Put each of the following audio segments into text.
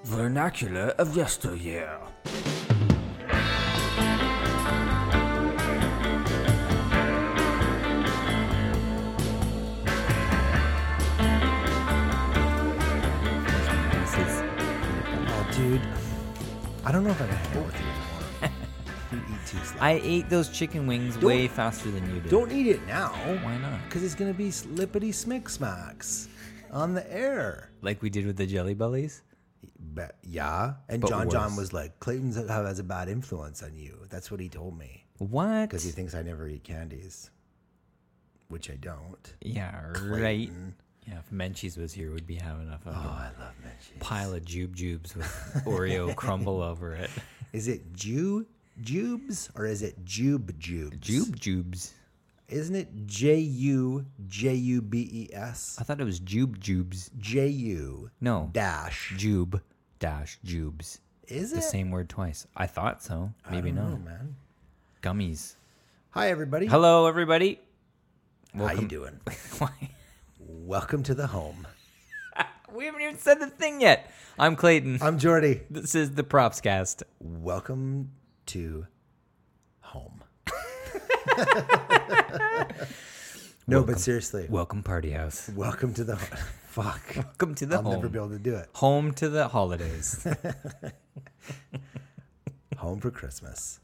Vernacular of yesteryear. Oh, dude. I don't know if I can hang out with you anymore. You eat too slow. I ate those chicken wings way faster than you did. Don't eat it now. Why not? Because it's going to be slippity smick smacks on the air. Like we did with the Jelly Bellies? Yeah. And But John worse. was like, Clayton's has a bad influence on you. That's what he told me. What? Because he thinks I never eat candies. Which I don't. Yeah, right. Clayton. Yeah, if Menchie's was here, we'd be having a fucking Oh, I love Menchie's. pile of jubes with Oreo crumble over it. Is it jubes or is it jubes? Jubes. Isn't it Jubes? I thought it was jubes. Ju No. dash. Jube dash jubes. Is The it? same word twice. I thought so. Maybe I don't not. know, man. Gummies. Hi, everybody. Hello, everybody. How you doing? Why? Welcome to the home. We haven't even said the thing yet. I'm Clayton. I'm Jordy. This is the Props Cast. Welcome to home. No, but seriously, Welcome, Party House. welcome to the fuck. Welcome to the I'll home. never be able to do it. Home to the holidays. Home for Christmas.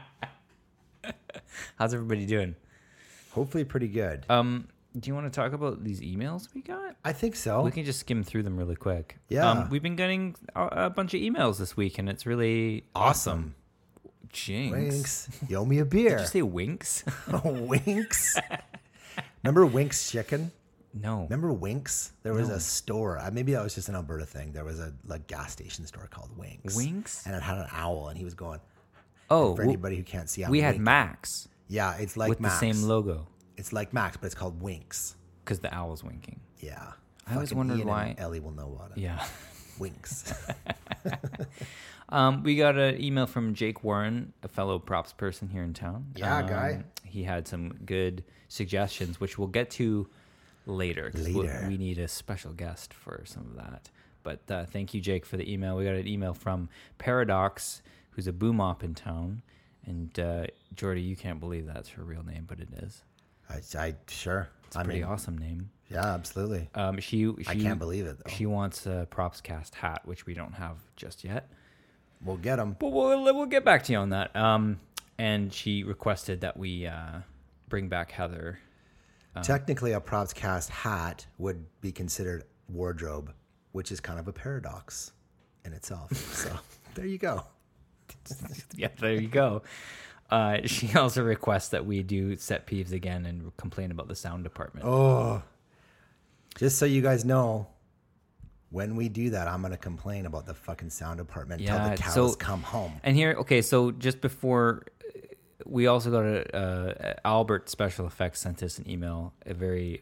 How's everybody doing? Hopefully, pretty good. Do you want to talk about these emails we got? I think so. We can just skim through them really quick. Yeah. We've been getting a bunch of emails this week, and it's really awesome. Jinx. Winks. You owe me a beer. Did you say winks? Winks. Remember Winks Chicken? No. Remember Winks? There was a store. Maybe that was just an Alberta thing. There was a gas station store called Winks. Winks? And it had an owl, and he was going. Oh, For anybody who can't see, I'm we had winking. Max Yeah, it's like with Max. the same logo It's like Max, but it's called Winks. because the owl's winking. Yeah. I always Fucking wondered Ian why- and Ellie will know about it. Yeah. Winks. We got an email from Jake Warren, a fellow props person here in town. Yeah, guy. He had some good suggestions, which we'll get to later. 'Cause Later. We need a special guest for some of that. But thank you, Jake, for the email. We got an email from Paradox, who's a boom op in town. And Jordy, you can't believe that's her real name, but it is. I sure. It's a pretty awesome name. Yeah, absolutely. She I can't believe it, though. She wants a Props Cast hat, which we don't have just yet. We'll get them. But we'll get back to you on that. And she requested that we bring back Heather. Technically, a Props Cast hat would be considered wardrobe, which is kind of a paradox in itself. So there you go. Yeah, there you go. She also requests that we do set peeves again and complain about the sound department. Oh, just so you guys know, when we do that, I'm going to complain about the fucking sound department until Yeah, the cows so- come home. And here, okay, so just before, we also got Albert Special Effects sent us an email, a very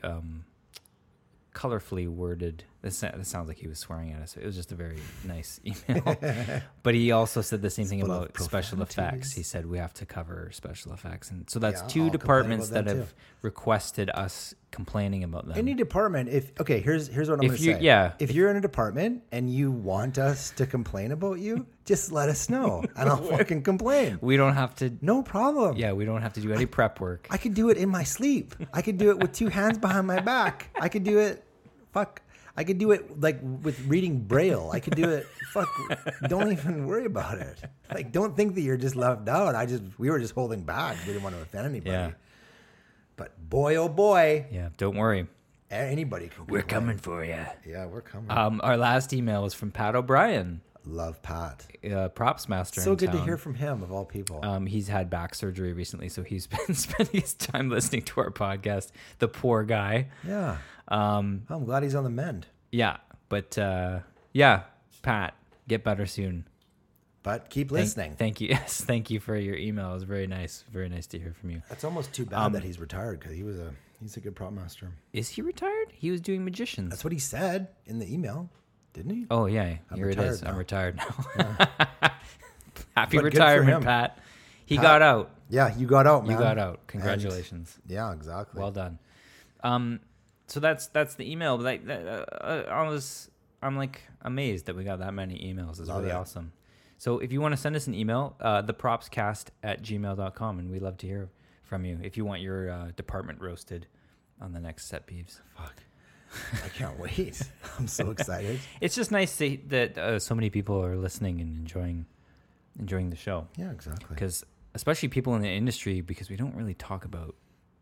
colorfully worded. This sounds like he was swearing at us. It was just a very nice email. But he also said the same thing full of about special effects. profanities. He said we have to cover special effects, and so that's Yeah, two I'll departments complain that about have that requested us complaining about them. Any department, here's what I'm If going to you- say. yeah. If you're in a department and you want us to complain about you, just let us know and I'll fucking complain. We don't have to. No problem. Yeah, we don't have to do any prep work. I could do it in my sleep. I could do it with two hands behind my back. I could do it. I could do it like with reading Braille. I could do it. Don't even worry about it. Like, don't think that you're just left out. We were just holding back. We didn't want to offend anybody. Yeah. But boy, oh boy, Yeah, don't worry. anybody can complain. We're coming for you. Yeah, we're coming. Our last email was from Pat O'Brien, Love Pat. props master. So in good to town. hear from him, of all people. He's had back surgery recently, so he's been spending his time listening to our podcast. The poor guy. Yeah. I'm glad he's on the mend. Yeah, but yeah, Pat, get better soon. But keep listening. Thank you. Yes, thank you for your email. It was very nice to hear from you. It's almost too bad that he's retired because he's a good prop master. Is he retired? He was doing Magicians. That's what he said in the email, didn't he? Oh yeah, here it retired is. now. I'm retired now. Happy But good for retirement, him. Pat. He got out. Yeah, you got out, man. You got out. Congratulations. Yeah, exactly. Well done. So that's the email. But I'm like amazed that we got that many emails. It's Love really it. awesome. So if you want to send us an email, thepropscast@gmail.com, and we'd love to hear from you if you want your department roasted on the next Set Peeves. Fuck. I can't wait. I'm so excited. It's just nice that so many people are listening and enjoying the show. Yeah, exactly. Because especially people in the industry, because we don't really talk about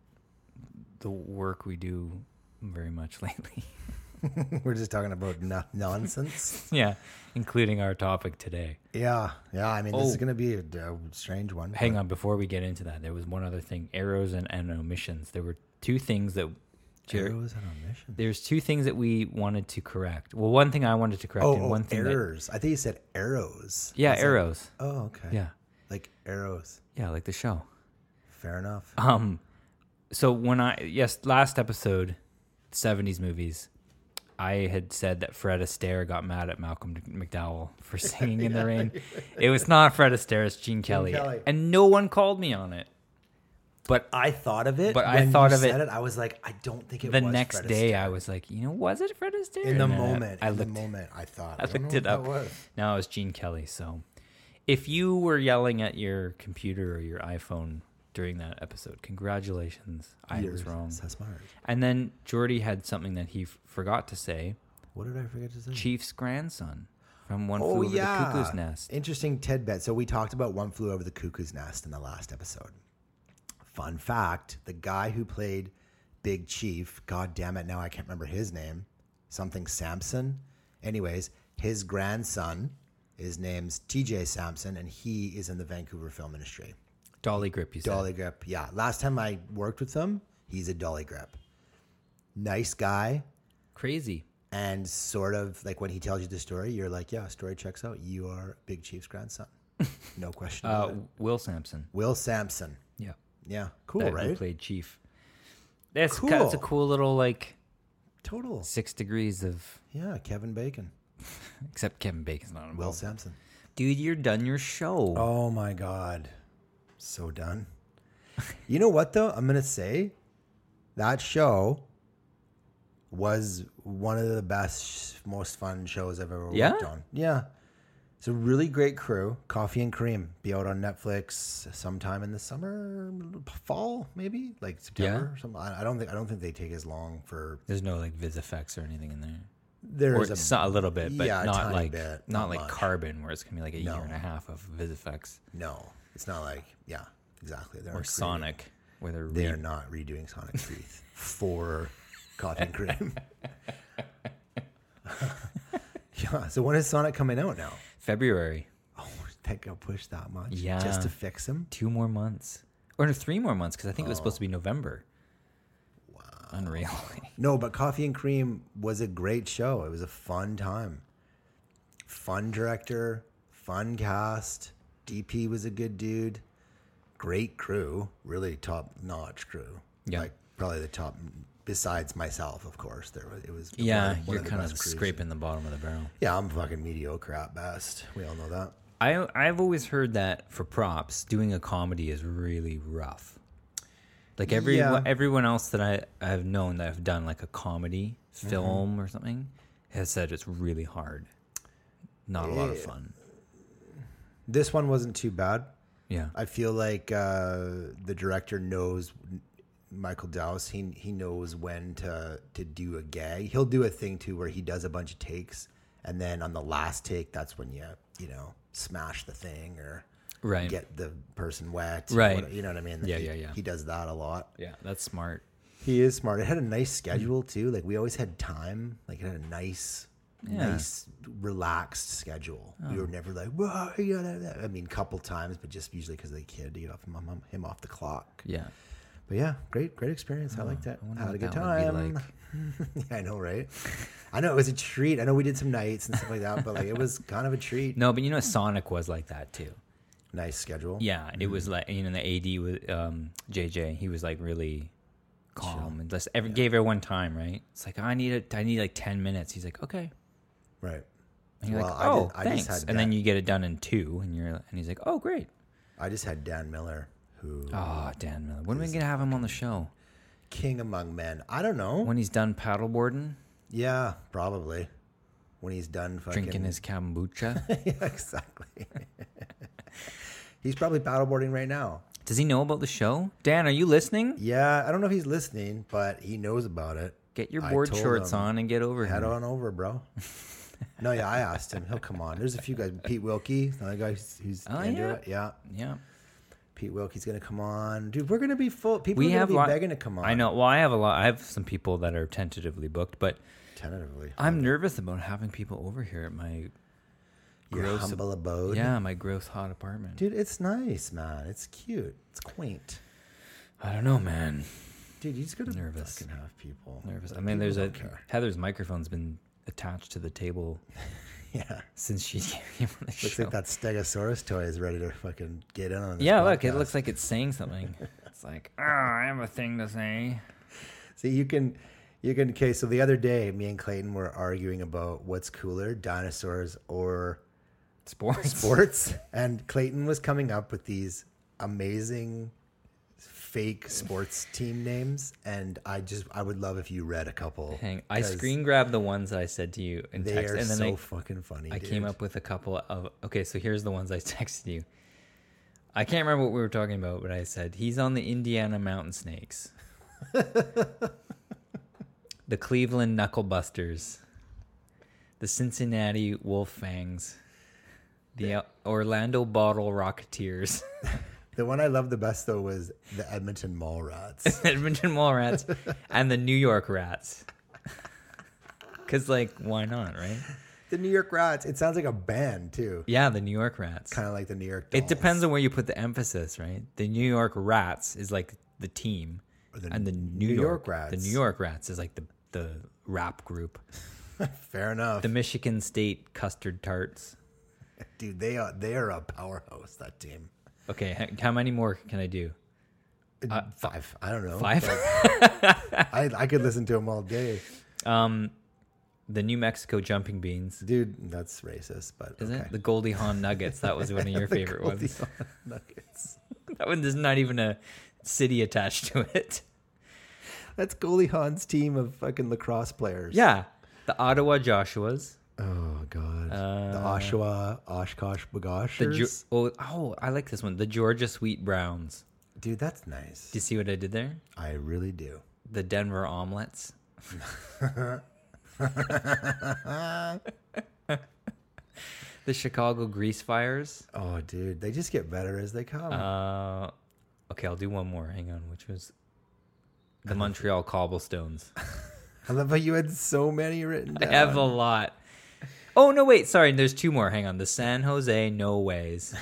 the work we do very much lately. We're just talking about nonsense. Yeah, including our topic today. Yeah. I mean, this is going to be a strange one. Hang on, before we get into that, there was one other thing: errors and omissions. There were two things that Arrows and omissions. there's two things that we wanted to correct. Well, one thing I wanted to correct, and one thing errors. I think you said arrows. yeah, I said- arrows. Oh, okay. Yeah, Like arrows. yeah, like the show. Fair enough. So last episode, 70s movies, I had said that Fred Astaire got mad at Malcolm McDowell for singing in the rain. It was not Fred Astaire, it's Gene Kelly. And no one called me on it. But I thought of it. But I when thought you of it- said I was like, I don't think it the was next Fred day, Astaire. I was like, was it Fred Astaire? In the And then moment. I in looked, the moment, I thought. I don't looked know it what up. that was. No, it was Gene Kelly. So if you were yelling at your computer or your iPhone during that episode, congratulations. I was wrong. So smart. And then Jordy had something that he forgot to say. What did I forget to say? Chief's grandson from One Flew Over the Cuckoo's Nest. Interesting tidbit. So we talked about One Flew Over the Cuckoo's Nest in the last episode. Fun fact, the guy who played Big Chief, god damn it, now I can't remember his name, something Sampson. Anyways, his grandson, his name's TJ Sampson, and he is in the Vancouver film industry. Dolly Grip, you said. Dolly Grip, yeah. Last time I worked with him, he's a Dolly Grip. Nice guy. Crazy. And sort of like when he tells you the story, you're like, yeah, story checks out. You are Big Chief's grandson. No question about it. Will Sampson. Will Sampson. Yeah. Yeah. Cool, Who right? played Chief. That's Cool. It's a cool little, like, Total. 6 degrees of... Yeah, Kevin Bacon. Except Kevin Bacon's not involved. Will Sampson. Dude, you're done your show. Oh my God. So done. You know what though? I'm gonna say that show was one of the best, most fun shows I've ever worked on. Yeah. It's a really great crew. Coffee and Cream. Be out on Netflix sometime in the summer, fall, maybe? Like September or something. I don't think they take as long for There's no, like, VisFX or anything in there. there's Or a little bit, but yeah, a not tiny like bit, not not like much. Carbon, where it's gonna be like a No. year and a half of VisFX, no. It's not like exactly. They're or not Sonic, where They are not redoing Sonic 3 for Coffee and Cream. Yeah. So when is Sonic coming out now? February. Oh, that got pushed that much? Yeah. Just to fix him? 2 more months, or no, 3 more months, because I think it was supposed to be November. Wow, unreal. No, but Coffee and Cream was a great show. It was a fun time. Fun director, fun cast. DP was a good dude. Great crew. Really top-notch crew. Yeah. Like probably the top, besides myself, of course. It was Yeah, one you're the kind of best crews. scraping the bottom of the barrel. Yeah, I'm fucking mediocre at best. We all know that. I've always heard that for props, doing a comedy is really rough. Like everyone else that I've known that have done like a comedy film or something has said it's really hard. Not a lot of fun. This one wasn't too bad. Yeah. I feel like the director knows, Michael Dowse, he knows when to do a gag. He'll do a thing too where he does a bunch of takes, and then on the last take, that's when you smash the thing or Right. get the person wet. Right. You know what I mean? Yeah, He- yeah. He does that a lot. Yeah, that's smart. He is smart. It had a nice schedule too. Like we always had time. Like it had a nice, relaxed schedule. We were never like, whoa, I mean, couple times, but just usually because the kid to get him off the clock. Yeah. But yeah, great experience. I liked it. I wonder Had a what good that would be time. like. Yeah, I know, right? I know it was a treat. I know we did some nights and stuff like that, but like it was kind of a treat. No, but Sonic was like that too. Nice schedule. Yeah, it was like the AD with JJ. He was like really calm and just gave everyone time. Right? It's like I need like 10 minutes. He's like, okay. Right. And you're Well, like, I oh, did- I thanks. just had And then that. you get it done in 2, and he's like, oh, great. I just had Dan Miller, who Oh, Dan Miller. When are we gonna have him on the show? king among men. I don't know. When he's done paddleboarding? Yeah, probably. when he's done fucking Drinking his kombucha. yeah, exactly. He's probably paddleboarding right now. Does he know about the show? Dan, are you listening? Yeah, I don't know if he's listening, but he knows about it. Get your I board told shorts him, on and get over Head here. on over, bro. No, yeah, I asked him. He'll come on. There's a few guys. Pete Wilkie, another guy who's into yeah? it. Yeah. Yeah. Pete Wilkie's going to come on. Dude, we're going to be full. People We are have going to be lot- begging to come on. I know. Well, I have some people that are tentatively booked, but Tentatively. I'm nervous about having people over here at my Your gross humble abode. Yeah, my gross hot apartment. Dude, it's nice, man. It's cute. It's quaint. I don't know, man. Dude, you just got to Nervous. fucking have people. Nervous. I Like, mean, people there's don't care. Heather's microphone's been attached to the table Yeah. since she came on the Looks show. like that Stegosaurus toy is ready to fucking get in on this Yeah, look, it podcast. looks like it's saying something. It's like, oh, I have a thing to say. See, you can, okay, so the other day, me and Clayton were arguing about what's cooler, dinosaurs or sports. And Clayton was coming up with these amazing fake sports team names. And I would love if you read a couple. I 'cause screen grabbed the ones that I said to you in They text, are and then so fucking funny. I dude. came up with a couple of. Okay, so here's the ones I texted you. I can't remember what we were talking about, but I said he's on the Indiana Mountain Snakes, the Cleveland Knucklebusters, the Cincinnati Wolffangs, the Orlando Bottle Rocketeers, The one I loved the best, though, was the Edmonton Mall Rats. Edmonton Mall Rats, and the New York Rats. Because, like, why not, right? The New York Rats. It sounds like a band, too. Yeah, the New York Rats. Kind of like the New York It Dolls. depends on where you put the emphasis, right? The New York Rats is like the team, Or the and the New New York York Rats. The New York Rats is like the rap group. Fair enough. The Michigan State Custard Tarts. Dude, they are a powerhouse, that team. Okay, how many more can I do? 5. I don't know. 5. I could listen to them all day. The New Mexico Jumping Beans. Dude, that's racist, but Is okay. it the Goldie Hawn Nuggets? That was one of your The favorite Goldie ones. Hawn Nuggets. That one, there's not even a city attached to it. That's Goldie Hawn's team of fucking lacrosse players. Yeah, the Ottawa Joshuas. Oh, God. The Oshawa, Oshkosh, Bagoshers. I like this one. The Georgia Sweet Browns. Dude, that's nice. Do you see what I did there? I really do. The Denver Omelets. The Chicago Grease Fires. Oh, dude. They just get better as they come. Okay, I'll do one more. Hang on, which was the Montreal Cobblestones. I love how you had so many written I down. have a lot. Oh, no, wait. Sorry, there's 2 more. Hang on. The San Jose No Ways.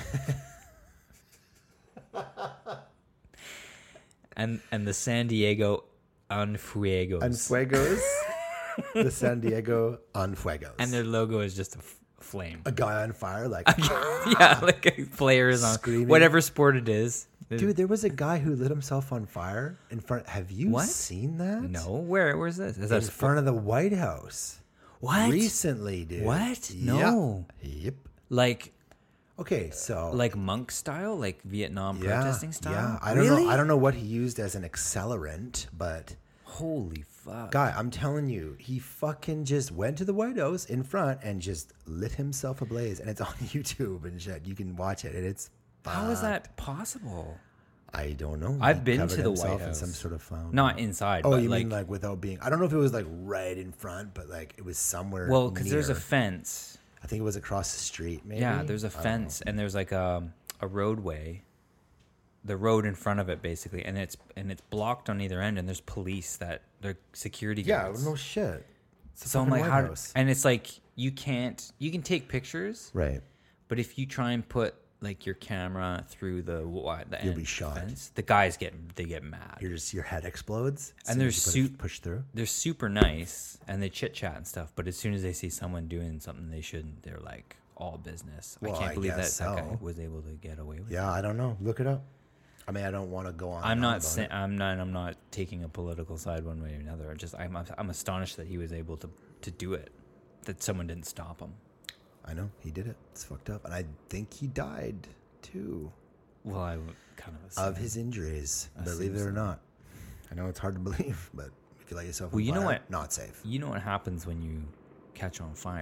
and the San Diego Unfuegos. Unfuegos. The San Diego Unfuegos. And their logo is just a flame. a guy on fire, like, Yeah, like a player is on Screaming. whatever sport it is. dude, there was a guy who lit himself on fire in front. Have you What? seen that? No, where's this? Is In that front of the White House. what? Recently, dude. What? Yeah. No. Yep. Like Okay, so monk style, like Vietnam protesting style. Yeah, I don't Really? know. I don't know what he used as an accelerant, but Holy fuck! guy, I'm telling you, he fucking just went to the White House in front and just lit himself ablaze, and it's on YouTube and shit. You can watch it, and it's How is that possible? I don't know. I've He been covered to the himself White in House. some sort of fountain. Not inside. Oh, but you like, mean like without being? I don't know if it was like right in front, but like it was somewhere. well, because there's a near. fence. I think it was across the street. Maybe. Yeah, there's a I don't fence, and there's like a roadway, the road in front of it basically, and it's blocked on either end, and there's police that they're security know. Yeah, guards. no shit. It's a So I'm fucking like, White how? House. And it's like you can take pictures, Right. but if you try and put like your camera through the You'll end be shot. fence, the guys get mad. Your head explodes. as And soon there's as you suit- push through. They're super nice and they chit chat and stuff, but as soon as they see someone doing something they shouldn't, they're like all business. Well, I can't I believe that guess that guy so. was able to get away with it. Yeah, I don't know. Look it up. I mean, I don't want to go on. I'm and on not about saying it. I'm not taking a political side one way or another. I'm astonished that he was able to do it, that someone didn't stop him. I know he did it. It's fucked up, and I think he died too Well, I would kind of assume. of his injuries. I Believe it assume or so. not. I know it's hard to believe, but if you let yourself, Well, on you know fire, what? Not safe. You know what happens when you catch on fire?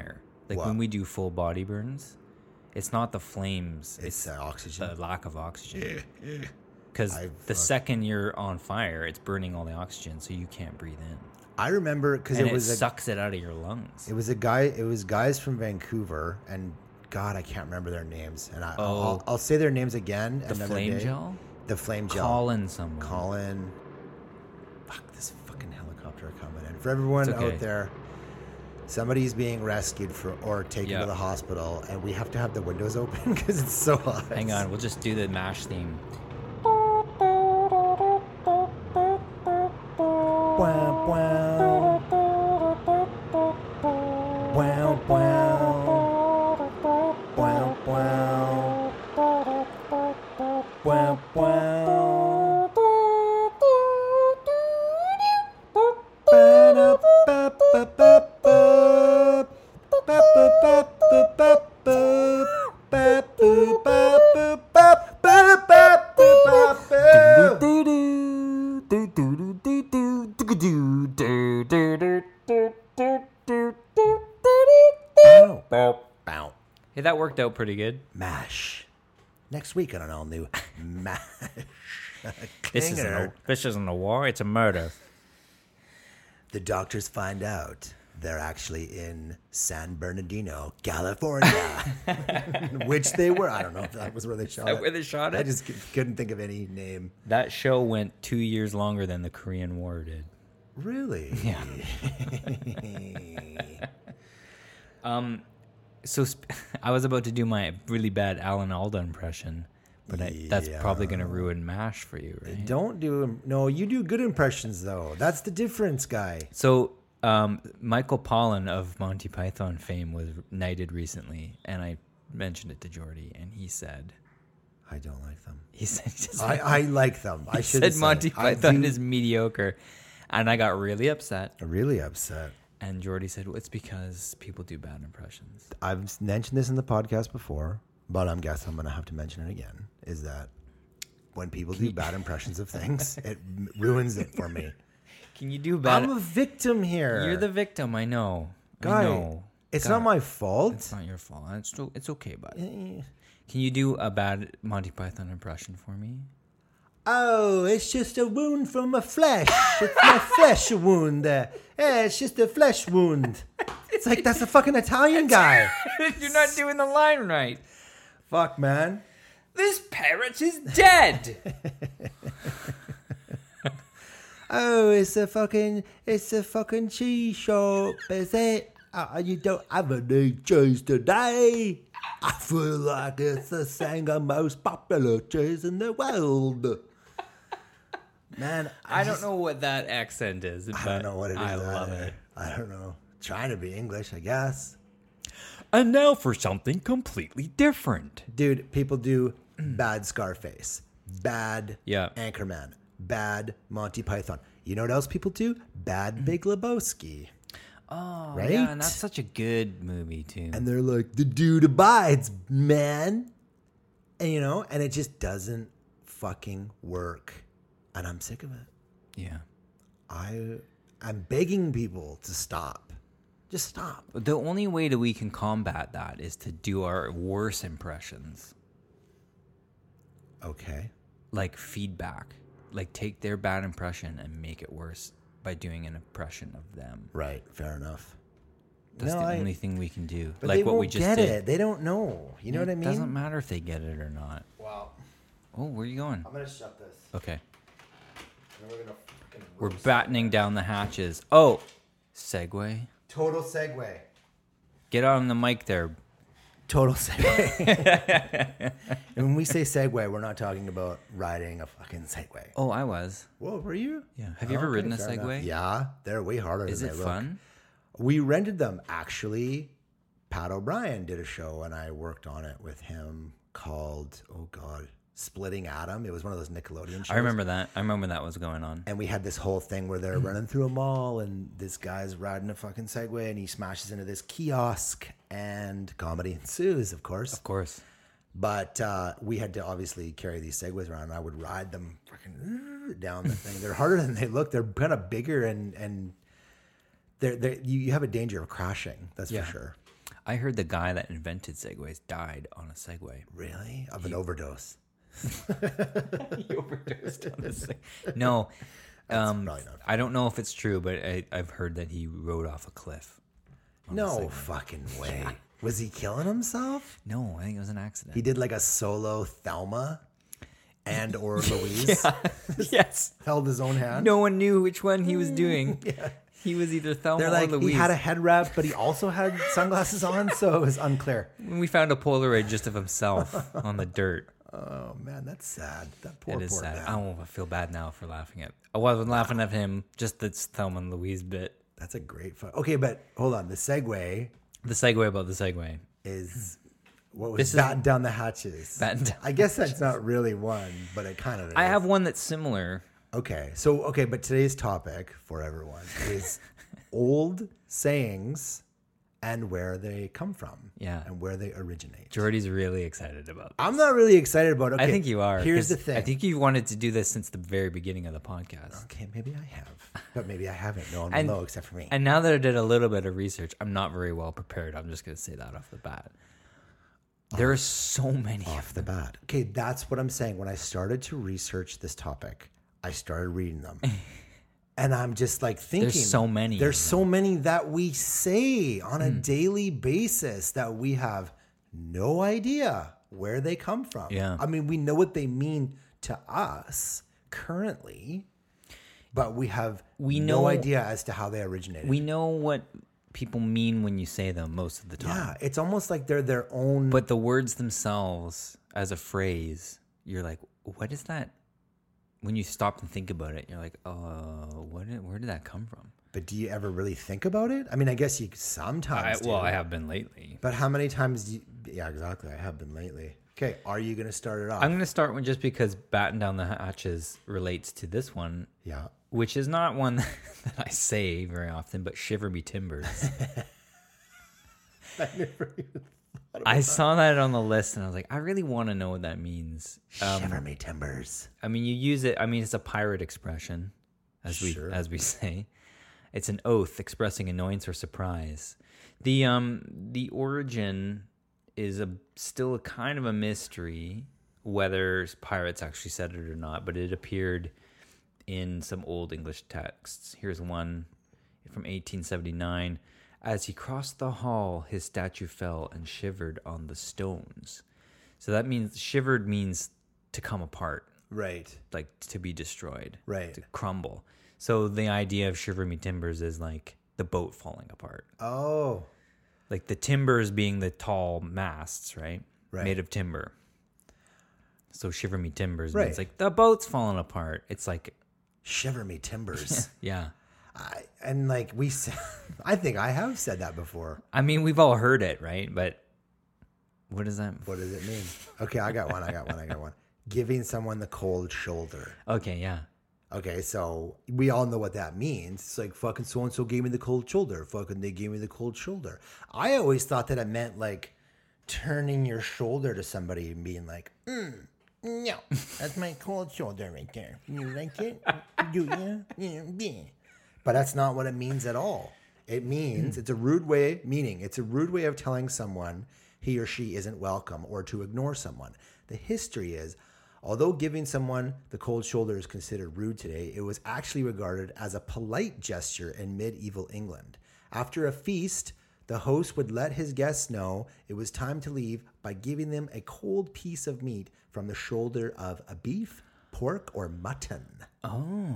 Like What? when we do full body burns, it's not the flames. It's oxygen. the lack of oxygen. Because I the fuck- second you're on fire, it's burning all the oxygen, so you can't breathe in. I remember because And it was sucks it out of your lungs. it was a guy. It was guys from Vancouver, and God, I can't remember their names. And I'll say their names again. The another flame day. gel? The flame gel. Colin someone. Colin. Fuck, this fucking helicopter coming in. For everyone It's okay. out there, somebody's being rescued or taken Yeah. to the hospital, and we have to have the windows open because it's so hot. Hang on, we'll just do the MASH theme. Wow, wow. Wow, wow. Wow, wow. Wow, wow. Bow. Hey, that worked out pretty good. MASH. Next week on an all new MASH. This isn't a war, it's a murder. The doctors find out they're actually in San Bernardino, California, which they were. I don't know if that was where they shot it. Where they shot I it? just couldn't think of any name. That show went 2 years longer than the Korean War did. Really? Yeah. So I was about to do my really bad Alan Alda impression, but that's probably going to ruin MASH for you, right? Don't do. No, you do good impressions though. That's the difference, guy. So Michael Pollan of Monty Python fame was knighted recently, and I mentioned it to Jordy, and he said, I don't like them. he said, I like them. I he should said Monty Python is mediocre, and I got really upset. really upset. And Jordy said, well, it's because people do bad impressions. I've mentioned this in the podcast before, but I guess I'm going to have to mention it again. Is that when people do bad impressions of things, it ruins it for me. Can you do bad? I'm a victim here. You're the victim. I know. guy. I know. It's God, not my fault. It's not your fault. It's okay, bud. Can you do a bad Monty Python impression for me? Oh, it's just a wound from my flesh. It's my flesh wound. Yeah, it's just a flesh wound. It's like that's a fucking Italian guy. You're not doing the line right. Fuck, man. This parrot is dead. Oh, it's a fucking cheese shop, is it? You don't have any cheese today. I feel like it's the single most popular cheese in the world. Man, I don't know what that accent is, but I don't know what it is. I love either. it. I don't know. Trying to be English, I guess. And now for something completely different. Dude, people do bad Scarface, bad Yeah. Anchorman, bad Monty Python. You know what else people do? Bad Big Lebowski. Oh, Right? yeah, and that's such a good movie too. And they're like, the dude abides, man. And you know, and it just doesn't fucking work. And I'm sick of it. Yeah. I'm begging people to stop. Just stop. The only way that we can combat that is to do our worst impressions, Okay. like feedback. Like take their bad impression and make it worse by doing an impression of them. Right. Fair enough. That's No, the only thing we can do. But Like they what won't we just get did. it. They don't know. You know what I mean? It doesn't matter if they get it or not. Wow. Oh, where are you going? I'm gonna shut this. Okay. And we're gonna fucking We're roast battening down the hatches. Oh, segue. Total segue. Get on the mic there. Total segue. And when we say segue, we're not talking about riding a fucking Segway. Oh, I was. Whoa, were you? Yeah. Have you ever ridden a fair enough. Segway? Yeah, they're way harder Is than it they look. fun? We rented them. Actually, Pat O'Brien did a show, and I worked on it with him called, oh God, Splitting Atom. It was one of those Nickelodeon shows. I remember that. I remember that was going on. And we had this whole thing where they're running through a mall, and this guy's riding a fucking Segway, and he smashes into this kiosk, and comedy ensues, of course. Of course. But we had to obviously carry these Segways around, and I would ride them fucking down the thing. They're harder than they look. They're kind of bigger, and you have a danger of crashing. That's Yeah. for sure. I heard the guy that invented Segways died on a Segway. Really? Of an overdose. He overdosed on a Segway. No. Probably not. I don't know if it's true, but I've heard that he rode off a cliff. No fucking way. Was he killing himself? No, I think it was an accident. He did like a solo Thelma and or Louise. Yes. Held his own hand. No one knew which one he was doing. Yeah. He was either Thelma They're like, or Louise. he had a head wrap, but he also had sunglasses on, so it was unclear. We found a Polaroid just of himself on the dirt. Oh, man, that's sad. That poor, It is poor sad. man. I feel bad now for laughing at. I wasn't laughing at him, just the Thelma and Louise bit. That's a great fun. Okay, but hold on. The segue The segue about the segue. is what was This is- batten down the hatches. Batten down I guess that's not really one, but it kind of is. I have one that's similar. Okay, but today's topic for everyone is old sayings and where they come from. Yeah. And where they originate. Jordy's really excited about this. I'm not really excited about it. Okay, I think you are. Here's 'cause the thing. I think you wanted to do this since the very beginning of the podcast. Okay, maybe I have, but maybe I haven't. No one And- will know except for me. And now that I did a little bit of research, I'm not very well prepared. I'm just going to say that off the bat. There are so many. Off the bat. Okay, that's what I'm saying. When I started to research this topic, I started reading them. And I'm just like thinking. There's so many There's of so many that we say on a daily basis that we have no idea where they come from. Yeah. I mean, we know what they mean to us currently, but we have We no know- idea as to how they originated. We know what people mean when you say them most of the time. Yeah, it's almost like they're their own. But the words themselves as a phrase, you're like, what is that? When you stop and think about it, you're like, where did that come from? But do you ever really think about it? I mean, I guess you sometimes do. I have been lately. But how many times do you... Yeah, exactly. I have been lately. Okay, are you going to start it off? I'm going to start with just because batten down the hatches relates to this one, Yeah. which is not one that I say very often, but shiver me timbers. I saw that on the list and I was like, I really want to know what that means. Shiver me timbers. I mean, you use it. I mean, it's a pirate expression, as Sure. we say. It's an oath expressing annoyance or surprise. The origin is still a kind of a mystery whether pirates actually said it or not, but it appeared in some old English texts. Here's one from 1879. As he crossed the hall, his statue fell and shivered on the stones. So that means shivered means to come apart, Right. like to be destroyed, Right. to crumble. So the idea of shiver me timbers is like the boat falling apart. Oh. Like the timbers being the tall masts, right? Right. Made of timber. So shiver me timbers Right. means like the boat's falling apart. It's like, Shiver me timbers. yeah. And like we said, I think I have said that before. I mean, we've all heard it, right? But what does that? What does it mean? Okay, I got one. Giving someone the cold shoulder. Okay, yeah. Okay, so we all know what that means. It's like fucking so-and-so gave me the cold shoulder. Fucking they gave me the cold shoulder. I always thought that it meant like turning your shoulder to somebody and being like, no, that's my cold shoulder right there. You like it? Do you? Yeah. But that's not what it means at all. It means it's a rude way of telling someone he or she isn't welcome or to ignore someone. The history is, although giving someone the cold shoulder is considered rude today, it was actually regarded as a polite gesture in medieval England. After a feast, the host would let his guests know it was time to leave by giving them a cold piece of meat from the shoulder of a beef, pork, or mutton. Oh.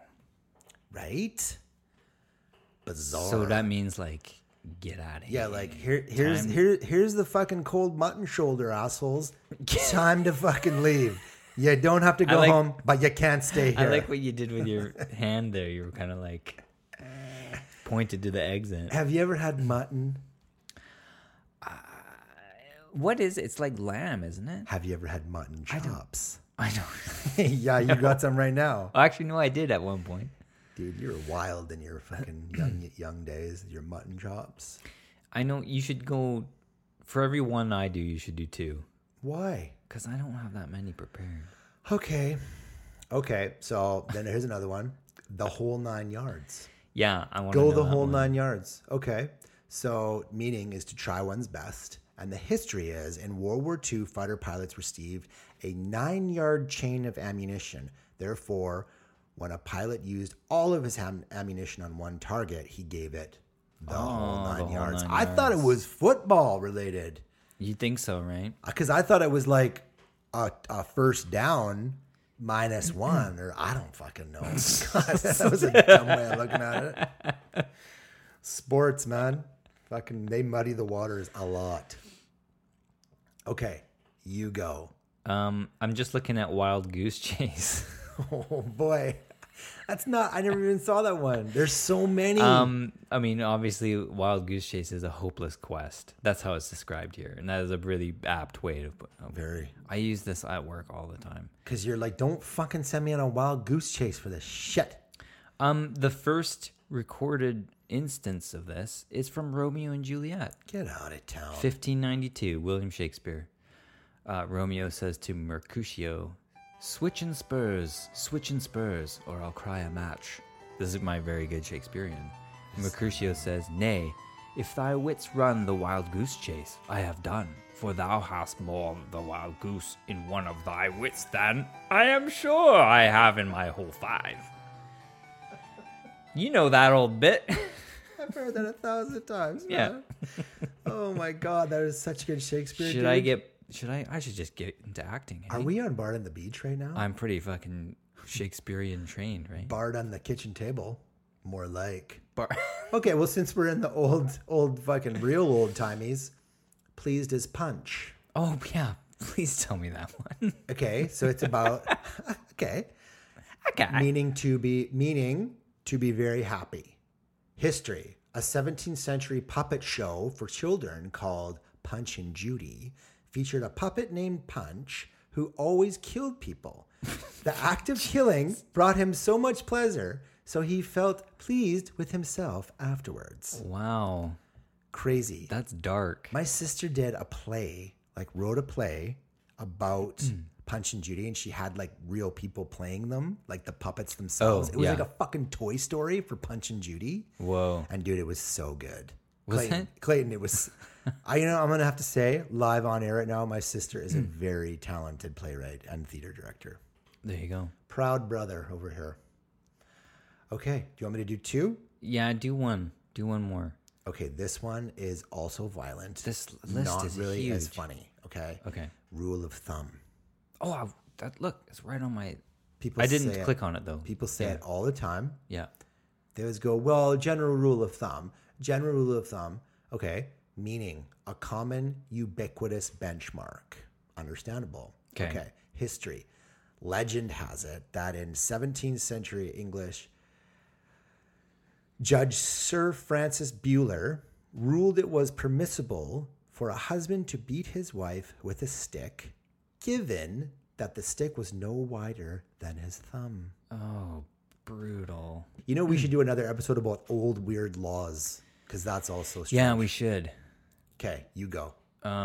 Right? Bizarre. So that means like get out of here. Yeah, like here's the fucking cold mutton shoulder, assholes. Time to fucking leave. You don't have to go home, but you can't stay here. I like what you did with your hand there. You were kind of like pointed to the exit. Have you ever had mutton? What is it? It's like lamb, isn't it? Have you ever had mutton chops? I don't. Yeah, you got some right now. Actually, no, I did at one point. Dude, you're wild in your fucking young days, your mutton chops. I know you should go, for every one I do, you should do two. Why? Because I don't have that many prepared. Okay, so then here's another one. The whole 9 yards. Yeah, I want to Go know the that whole one. 9 yards. Okay. So meaning is to try one's best. And the history is in World War II, fighter pilots received a 9-yard chain of ammunition. Therefore, when a pilot used all of his ammunition on one target, he gave it the whole 9 yards. I thought it was football related. You think so, right? Because I thought it was like a first down -1, or I don't fucking know. God, that was a dumb way of looking at it. Sports, man. Fucking, they muddy the waters a lot. Okay, you go. I'm just looking at Wild Goose Chase. Oh boy, that's not. I never even saw that one. There's so many. I mean, obviously, Wild Goose Chase is a hopeless quest. That's how it's described here, and that is a really apt way to put. Very. I use this at work all the time. Because you're like, don't fucking send me on a wild goose chase for this shit. The first recorded instance of this is from Romeo and Juliet. Get out of town. 1592, William Shakespeare. Romeo says to Mercutio, switch and spurs, or I'll cry a match. This is my very good Shakespearean. Mercutio says, nay, if thy wits run the wild goose chase, I have done. For thou hast more the wild goose in one of thy wits than I am sure I have in my whole 5. You know that old bit. I've heard that 1,000 times. Yeah. Man. Oh my God, that is such good Shakespeare. I should just get into acting. Hey? Are we on Bard on the Beach right now? I'm pretty fucking Shakespearean trained, right? Bard on the kitchen table. More like. Bar- Okay, well, since we're in the old fucking real old timies, pleased as punch. Oh, yeah. Please tell me that one. Okay, so it's about, okay. Meaning to be very happy. History. A 17th century puppet show for children called Punch and Judy featured a puppet named Punch who always killed people. The act of killing brought him so much pleasure, so he felt pleased with himself afterwards. Wow. Crazy. That's dark. My sister did a play, wrote a play about Punch and Judy, and she had real people playing them, like the puppets themselves. It was like a fucking Toy Story for Punch and Judy. Whoa. And dude, it was so good. Was Clayton, it was. I'm gonna have to say, live on air right now, my sister is a very talented playwright and theater director. There you go. Proud brother over here. Okay, do you want me to do 2? Yeah, do one. Do one more. Okay, this one is also violent. This list not is really huge. as funny. Okay. Okay. Rule of thumb. Oh, look, it's right on my. People. I didn't say click on it though. People say it all the time. Yeah. They always go, well, general rule of thumb. General rule of thumb. Okay. Meaning a common ubiquitous benchmark. Understandable. Okay. History. Legend has it that in 17th century English, Judge Sir Francis Buller ruled it was permissible for a husband to beat his wife with a stick, given that the stick was no wider than his thumb. Oh, brutal. You know, we should do another episode about old weird laws, because that's also strange. Yeah, we should. Okay, you go.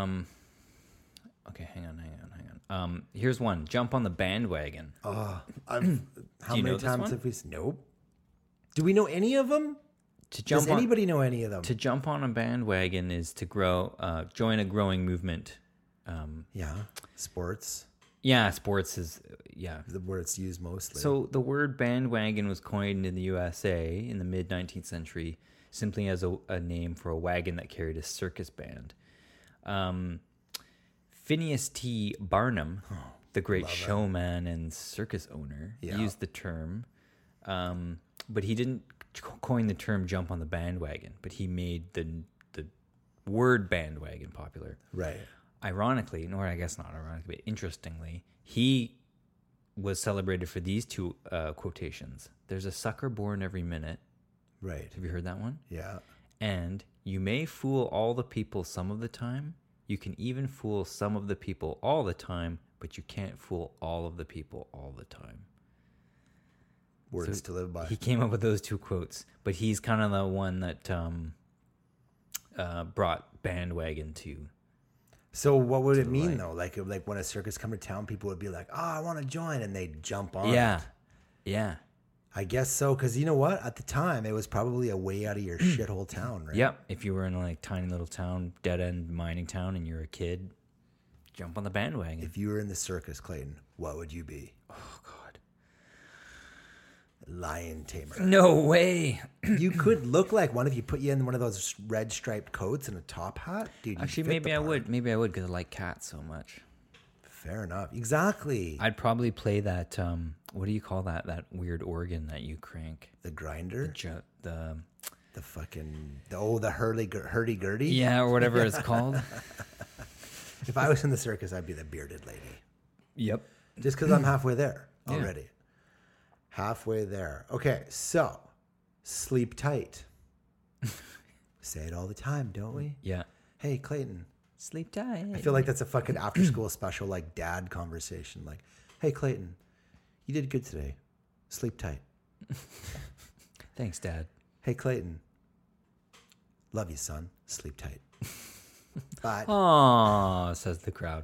Okay, hang on. Here's one. Jump on the bandwagon. How Do you know many this times one? have we? Nope. Do we know any of them? Does anybody know any of them? To jump on a bandwagon is to join a growing movement. Yeah, sports. Yeah, sports is, The word it's used mostly. So the word bandwagon was coined in the USA in the mid-19th century simply as a name for a wagon that carried a circus band. Phineas T. Barnum, the great showman and circus owner, used the term, but he didn't coin the term jump on the bandwagon, but he made the word bandwagon popular. Right. Ironically, nor I guess not ironically, but interestingly, he was celebrated for these 2 quotations. There's a sucker born every minute. Right. Have you heard that one? Yeah. And you may fool all the people some of the time. You can even fool some of the people all the time, but you can't fool all of the people all the time. Words to live by. He came up with those 2 quotes, but he's kind of the one that brought bandwagon to. So what would it mean though? Like when a circus come to town, people would be like, "Oh, I want to join," and they'd jump on. Yeah, yeah. I guess so, because you know what? At the time, it was probably a way out of your shithole town, right? Yep. If you were in a like tiny little town, dead end mining town, and you're a kid, jump on the bandwagon. If you were in the circus, Clayton, what would you be? Oh God. Lion tamer. No way. You could look like one if you put you in one of those red striped coats and a top hat, dude. you'd Actually, fit maybe the I part. would. Maybe I would because I like cats so much. Fair enough. Exactly. I'd probably play that. What do you call that? That weird organ that you crank. The grinder. The The fucking the hurdy-gurdy. yeah, or whatever it's called. If I was in the circus, I'd be the bearded lady. Yep. Just because I'm halfway there Yeah. already. Halfway there. Okay, so sleep tight. Say it all the time, don't we? Yeah. Hey, Clayton. Sleep tight. I feel like that's a fucking after school special, like dad conversation. Like, hey, Clayton, you did good today. Sleep tight. Thanks, Dad. Hey, Clayton. Love you, son. Sleep tight. But Aww, says the crowd.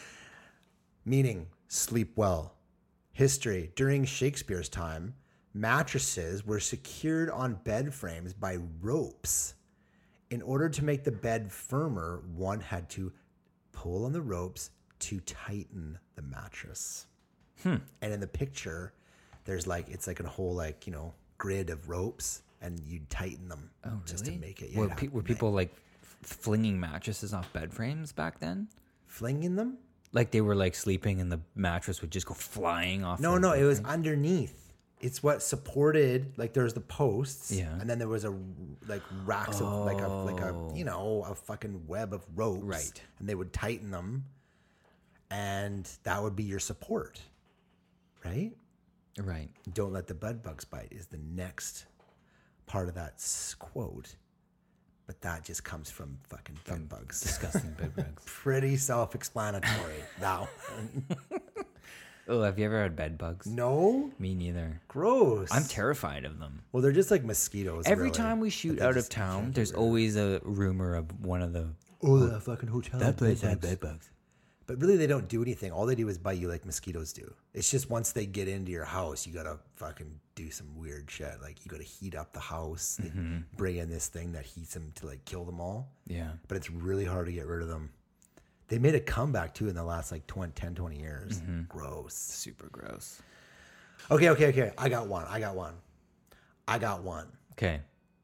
meaning sleep well. History. During Shakespeare's time, mattresses were secured on bed frames by ropes. In order to make the bed firmer, one had to pull on the ropes to tighten the mattress. And in the picture, there's like, it's like a whole like, grid of ropes and you'd tighten them just to make it. Were people like flinging mattresses off bed frames back then? flinging them? Like they were like sleeping and the mattress would just go flying off. No, the no, bed it was frame? underneath. It's what supported, like there's the posts, Yeah. and then there was a like racks of like a fucking web of ropes, Right. And they would tighten them, and that would be your support, right? Right. Don't let the bed bugs bite is the next part of that quote, but that just comes from fucking bed bugs. Disgusting bed bugs. Pretty self-explanatory. Now, Oh, have you ever had bed bugs? no, Me neither. gross. I'm terrified of them. Well, they're just like mosquitoes. Every really. time we But shoot they're out of just town, injected there's with- always a rumor of one of the. Oh, that fucking hotel. That place had bed bugs. But really, they don't do anything. All they do is bite you like mosquitoes do. It's just once they get into your house, you gotta fucking do some weird shit. Like you gotta heat up the house, they bring in this thing that heats them to like kill them all. Yeah. But it's really hard to get rid of them. They made a comeback too in the last like 10, 20 years. Gross. Super gross. Okay. I got one. Okay.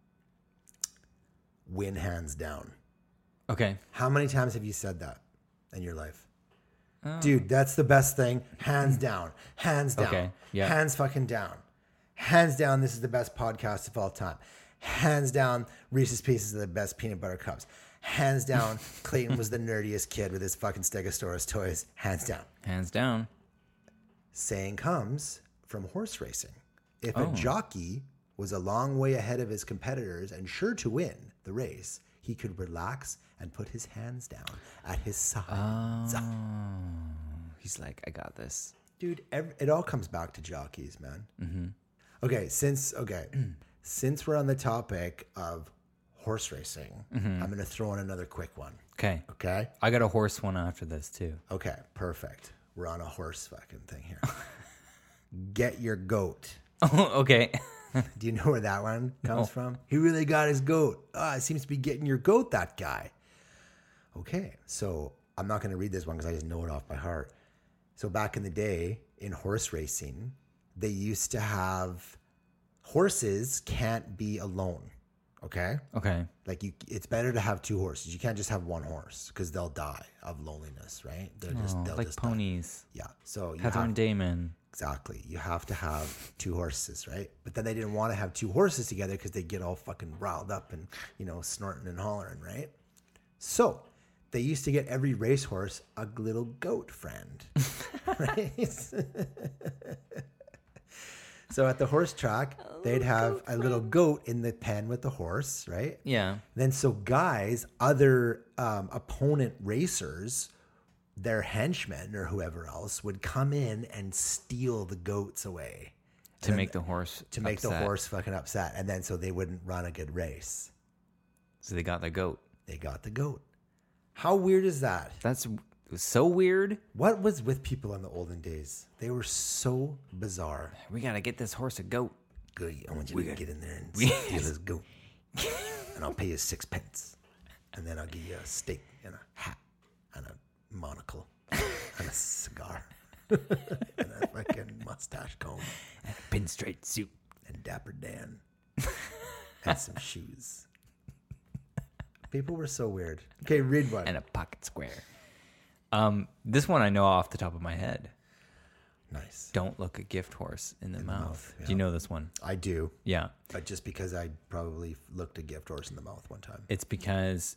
Win hands down. Okay. How many times have you said that in your life? Dude, that's the best thing. Hands down. Hands down. Okay, yeah. Hands fucking down. Hands down, this is the best podcast of all time. Hands down, Reese's Pieces are the best peanut butter cups. Hands down, Clayton was the nerdiest kid with his fucking Stegosaurus toys. Hands down. Hands down. Saying comes from horse racing. If a jockey was a long way ahead of his competitors and sure to win the race, he could relax and put his hands down at his sides. He's like, I got this. Dude, it all comes back to jockeys, man. Okay, since we're on the topic of horse racing, I'm going to throw in another quick one. Okay. Okay? I got a horse one after this too. Okay, perfect. We're on a horse fucking thing here. Get your goat. Oh, okay. Do you know where that one comes from? He really got his goat. It seems to be getting your goat, that guy. Okay, so I'm not going to read this one because I just know it off by heart. So back in the day in horse racing, they used to have horses can't be alone. Okay? Okay. Like it's better to have two horses. You can't just have one horse because they'll die of loneliness, right? They'll Like just ponies. die. Yeah. So you Catherine have, Damon. exactly. You have to have two horses, right? But then they didn't want to have two horses together because they get all fucking riled up and, snorting and hollering, right? So they used to get every racehorse a little goat friend, right? So at the horse track, they'd have a little goat in the pen with the horse, right? Yeah. Then so guys, other opponent racers, their henchmen or whoever else would come in and steal the goats away To make the horse the upset. horse fucking upset. And then so they wouldn't run a good race. So they got their goat. They got the goat. How weird is that? That's so weird. What was with people in the olden days? They were so bizarre. We got to get this horse a goat. Good. I want you to get in there and steal his goat. And I'll pay you 6 pence. And then I'll give you a steak and a hat and a monocle and a cigar and a fucking mustache comb And a pinstripe suit. and Dapper Dan and some shoes. People were so weird. Okay, read one. And a pocket square. This one I know off the top of my head. Nice. Don't look a gift horse in the mouth. yeah. Do you know this one? I do, Yeah. but just because I probably looked a gift horse in the mouth one time. It's because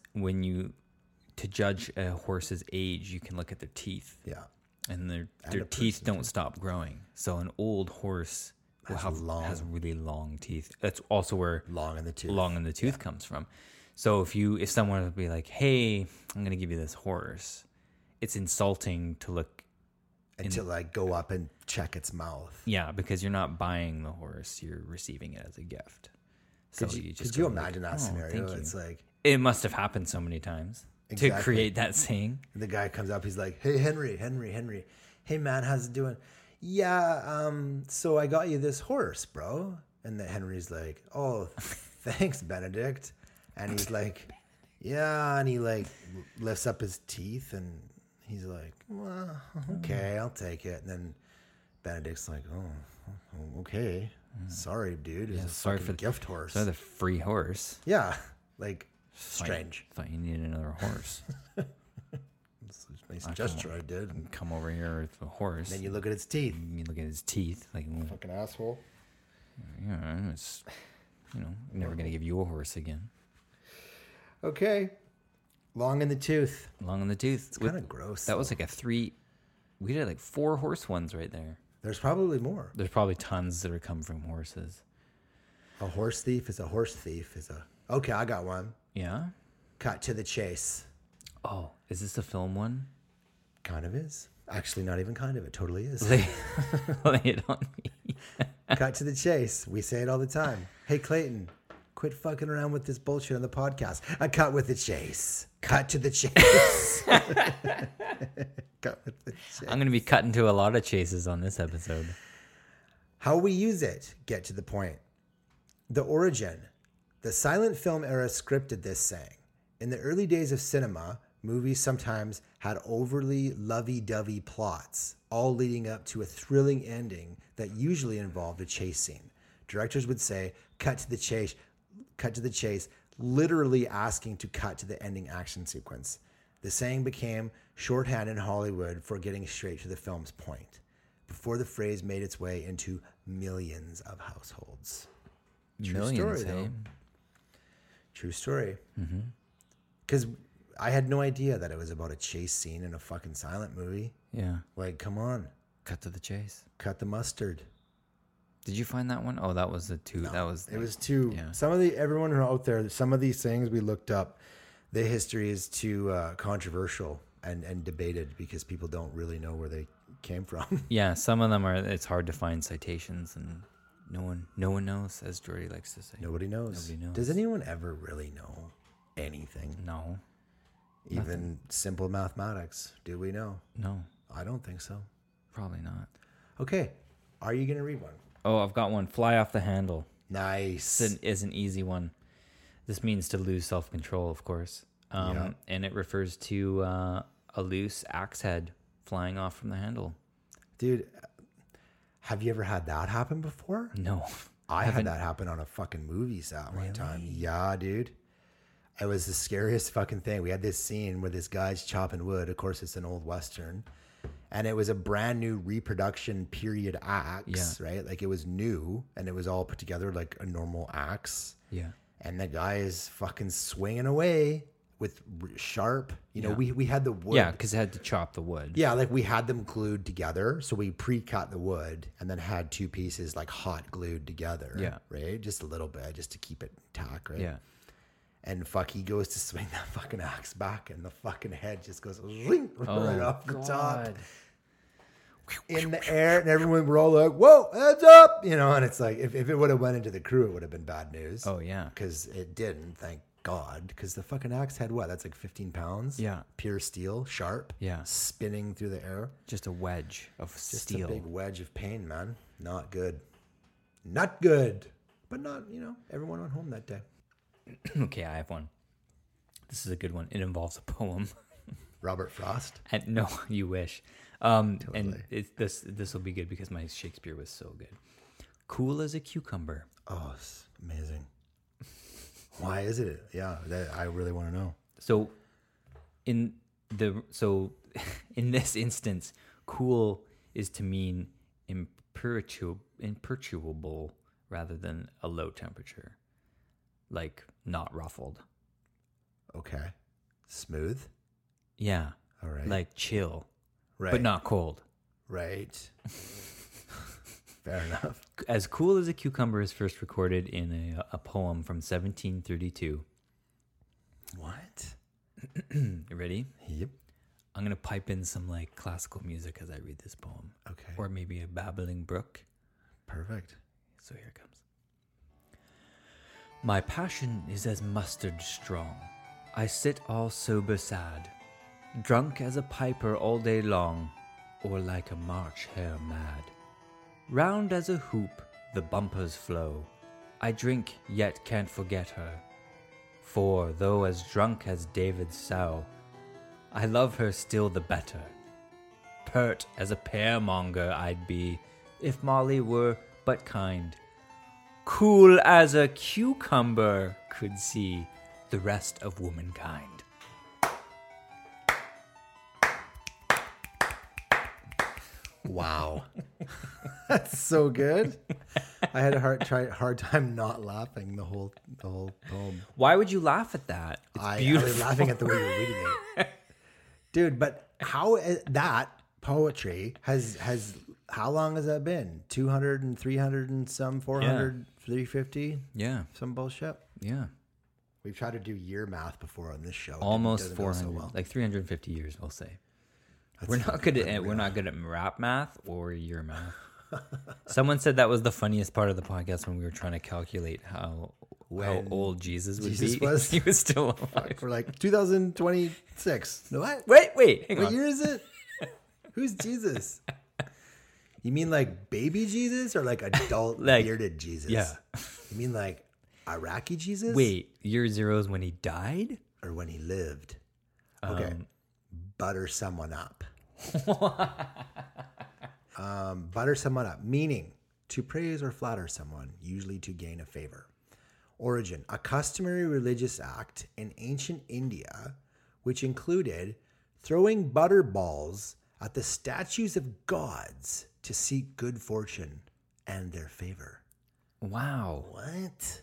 to judge a horse's age, you can look at their teeth. Yeah. And their a teeth person, don't stop growing. So an old horse has really long teeth. That's also where Long in the tooth. long in the tooth comes from. So if someone would be like, "Hey, I'm going to give you this horse," it's insulting to look. And to like go up and check its mouth. Yeah, because you're not buying the horse; you're receiving it as a gift. So Could you imagine that scenario? It's like it must have happened so many times to create that saying. the guy comes up, he's like, "Hey, Henry. Hey, man, how's it doing? Yeah, so I got you this horse, bro." And then Henry's like, "Oh, thanks, Benedict." And he's like, "Yeah," and he like lifts up his teeth and he's like, "Well, okay, I'll take it." And then Benedict's like, "Oh, okay. Sorry, dude. It's a sorry fucking for the gift horse." So the free horse. Yeah, like strange. Thought you needed another horse. It's a nice gesture I did. And Come over here with a horse. then you look at its teeth. You look at his teeth, like, Fucking asshole. yeah, it's, never gonna give you a horse again. Okay. Long in the tooth. Long in the tooth. It's kind of gross. That was like we did like 4 horse ones right there. There's probably more. There's probably tons that are come from horses. A horse thief is a horse thief. Okay, I got one. Yeah. Cut to the chase. Oh, is this a film one? Kind of is. Actually, not even kind of. It totally is. Lay it on me. Cut to the chase. We say it all the time. Hey, Clayton, quit fucking around with this bullshit on the podcast. I cut with the chase. Cut to the chase. Cut with the chase. I'm gonna be cutting to a lot of chases on this episode. How we use it. Get to the point. The origin. The silent film era scripted this saying. In the early days of cinema, movies sometimes had overly lovey-dovey plots, all leading up to a thrilling ending that usually involved a chase scene. Directors would say, cut to the chase, literally asking to cut to the ending action sequence. The saying became shorthand in Hollywood for getting straight to the film's point, before the phrase made its way into millions of households. Millions, story, eh? though. True story. Because I had no idea that it was about a chase scene in a fucking silent movie. Yeah. Like, come on. Cut to the chase. Cut the mustard. Did you find that one? Oh, that was the two. No, that was. It was too. Yeah. Everyone out there, some of these things we looked up, the history is too controversial and debated because people don't really know where they came from. Yeah, some of them are. It's hard to find citations, and no one knows, as Jordy likes to say. Nobody knows. Nobody knows. Does anyone ever really know anything? No. Even simple mathematics. Do we know? No. I don't think so. Probably not. Okay. Are you going to read one? Oh, I've got one. Fly off the handle. Nice. Is an easy one. This means to lose self-control, of course. Yeah. And it refers to a loose axe head flying off from the handle. Dude, have you ever had that happen before? No. I had that happen on a fucking movie set one time. Yeah, dude. It was the scariest fucking thing. We had this scene where this guy's chopping wood. Of course, it's an old Western. And it was a brand new reproduction period axe, right? Like it was new and it was all put together like a normal axe. Yeah. And the guy is fucking swinging away with sharp, we had the wood. Yeah, because it had to chop the wood. Yeah, like we had them glued together. So we pre-cut the wood and then had 2 pieces like hot glued together. Yeah. Right? Just a little bit, just to keep it intact, right? Yeah. And he goes to swing that fucking axe back and the fucking head just goes right off the top. In the air, and everyone were all like, whoa, heads up, and it's like, if it would have went into the crew, it would have been bad news. Oh, yeah. Because it didn't, thank God, because the fucking axe had what? That's like 15 pounds? Yeah. Pure steel, sharp. Yeah. Spinning through the air. Just a wedge of Just steel. a big wedge of pain, man. Not good. not good. But not, everyone went home that day. Okay, I have one. This is a good one. It involves a poem. Robert Frost. And no, you wish. Totally. And this will be good because my Shakespeare was so good. Cool as a cucumber. Oh, it's amazing. Why is it? Yeah, I really want to know. So in this instance, cool is to mean imperturbable rather than a low temperature, like not ruffled. Okay. Smooth. Yeah. All right. Like chill, Right. but not cold. Right. Fair enough. As cool as a cucumber is first recorded in a poem from 1732. What? You ready? Yep. I'm going to pipe in some like classical music as I read this poem. Okay. Or maybe a babbling brook. Perfect. So here it comes. My passion is as mustard strong. I sit all sober sad, drunk as a piper all day long, or like a March hare mad. Round as a hoop the bumpers flow. I drink yet can't forget her. For though as drunk as David's sow, I love her still the better. Pert as a pearmonger I'd be, if Molly were but kind. Cool as a cucumber could see the rest of womankind. Wow. That's so good. I had a hard time not laughing the whole poem. Why would you laugh at that? It's I beautiful. was laughing at the way you're reading it. Dude, but how that poetry has how long has that been? 200 and 300 and some 400, 350? Yeah, Some bullshit. yeah. We've tried to do year math before on this show. Almost Doesn't go 400, so well. like 350 years, we'll say. That's We're not good at rap math or year math. Someone said that was the funniest part of the podcast when we were trying to calculate how old Jesus would Jesus be. was? He was still alive. We're like 2026. No, what? Wait, hang What on. year is it? Who's Jesus? You mean like baby Jesus or like adult Like- bearded Jesus? Yeah. You mean like Iraqi Jesus? Wait, year zero is when he died? Or when he lived? Okay. Butter someone up. Butter someone up, meaning to praise or flatter someone, usually to gain a favor. Origin, a customary religious act in ancient India, which included throwing butter balls at the statues of gods to seek good fortune and their favor. Wow. What?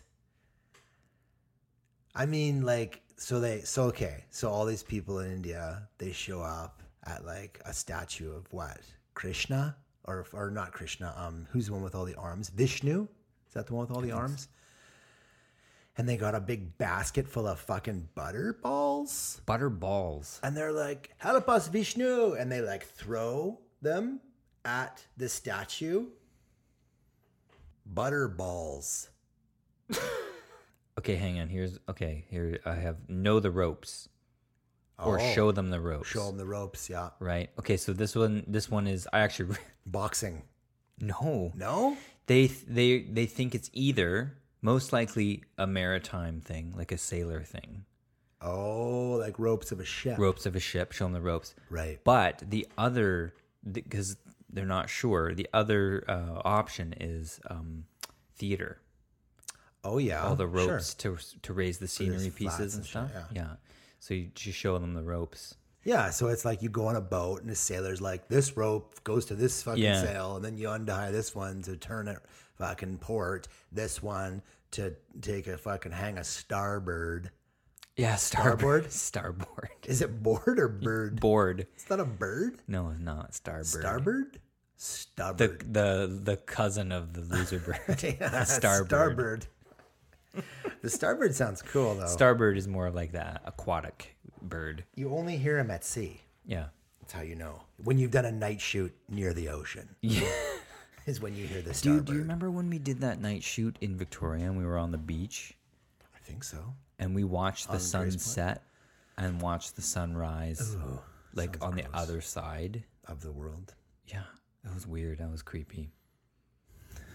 I mean, like, so all these people in India, they show up at like a statue of what? Krishna? Or not Krishna, who's the one with all the arms? Vishnu? Is that the one with all the arms? And they got a big basket full of fucking butter balls. Butter balls. And they're like, help us, Vishnu. And they like throw them at the statue. Butter balls. Okay, hang on. Here I have know the ropes. Or Oh, show them the ropes. Show them the ropes, yeah. Right. Okay, so this one is I actually Boxing. no. No? They think it's either most likely a maritime thing, like a sailor thing. Oh, like ropes of a ship. Ropes of a ship, show them the ropes. Right. But the other, because they're not sure, the other option is theater. Oh, yeah. All the sure. ropes to raise the scenery flats pieces and and stuff. shit, Yeah. So you just show them the ropes. Yeah, so it's like you go on a boat and the sailor's like, this rope goes to this fucking Yeah. sail, and then you untie this one to turn it fucking port, this one to take a fucking hang a starboard. Yeah, Starboard? Starboard. Is it board or bird? Board. It's not a bird? No, it's not. Starboard. Starboard? Starboard. The cousin of the loser bird. Yeah, Starboard. Starboard. The starboard sounds cool, though. Starbird is more like that aquatic bird. You only hear him at sea. Yeah. That's how you know. When you've done a night shoot near the ocean. Yeah. Is when you hear the starboard. Do you remember when we did that night shoot in Victoria and we were on the beach I think so. and we watched the On sun Grace Point? set and watched the sunrise like sounds on the gross. other side? Of the world. Yeah. That was weird. That was creepy.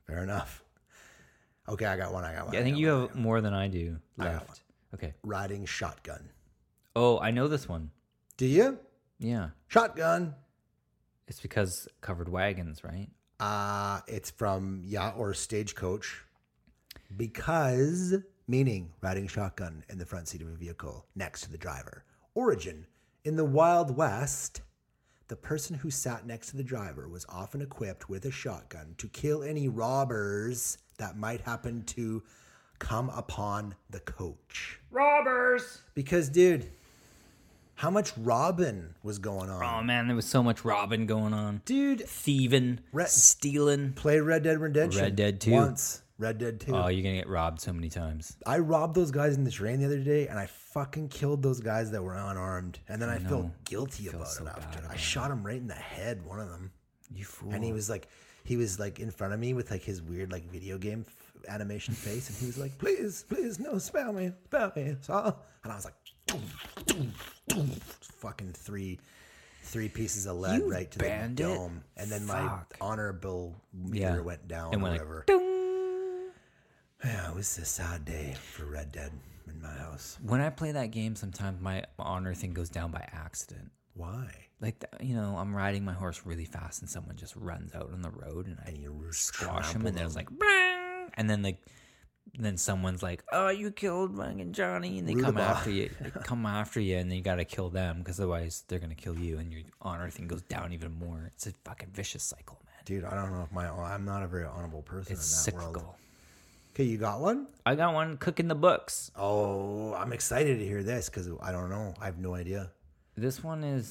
Fair enough. Okay, I got one. Yeah, I think you have more than I do I got left. Okay. Riding shotgun. Oh, I know this one. Do you? Yeah. Shotgun. It's because covered wagons, right? It's from or Stagecoach. Because, meaning riding shotgun in the front seat of a vehicle next to the driver. Origin. In the Wild West, the person who sat next to the driver was often equipped with a shotgun to kill any robbers that might happen to come upon the coach. Robbers! Because, dude, how much robbing was going on? Oh, man, there was so much robbing going on. Dude, Thieving, stealing. play Red Dead Redemption. Red Dead 2. Once. Red Dead 2. Oh, you're going to get robbed so many times. I robbed those guys in the train the other day, and I fucking killed those guys that were unarmed. And then I felt guilty about so it after. bad I shot him right in the head, one of them. You fool. And he was like in front of me with like his weird like video game animation face, and he was like, please, no, spare me. So, and I was like, fucking three pieces of lead right to the dome. And then my honorable meter went down and or went whatever. Like, yeah, it was a sad day for Red Dead in my house. when I play that game, sometimes my honor thing goes down by accident. Why? Like, I'm riding my horse really fast and someone just runs out on the road and I squash him and there's like, bang! And then then someone's like, oh, you killed fucking Johnny, and they come after you. They come after you, and then you got to kill them because otherwise they're gonna kill you, and your honor thing goes down even more. It's a fucking vicious cycle, man. Dude, I don't know if I'm not a very honorable person It's in that cyclical. world. Okay, you got one? I got one cooking the books. Oh, I'm excited to hear this because I don't know. I have no idea. This one is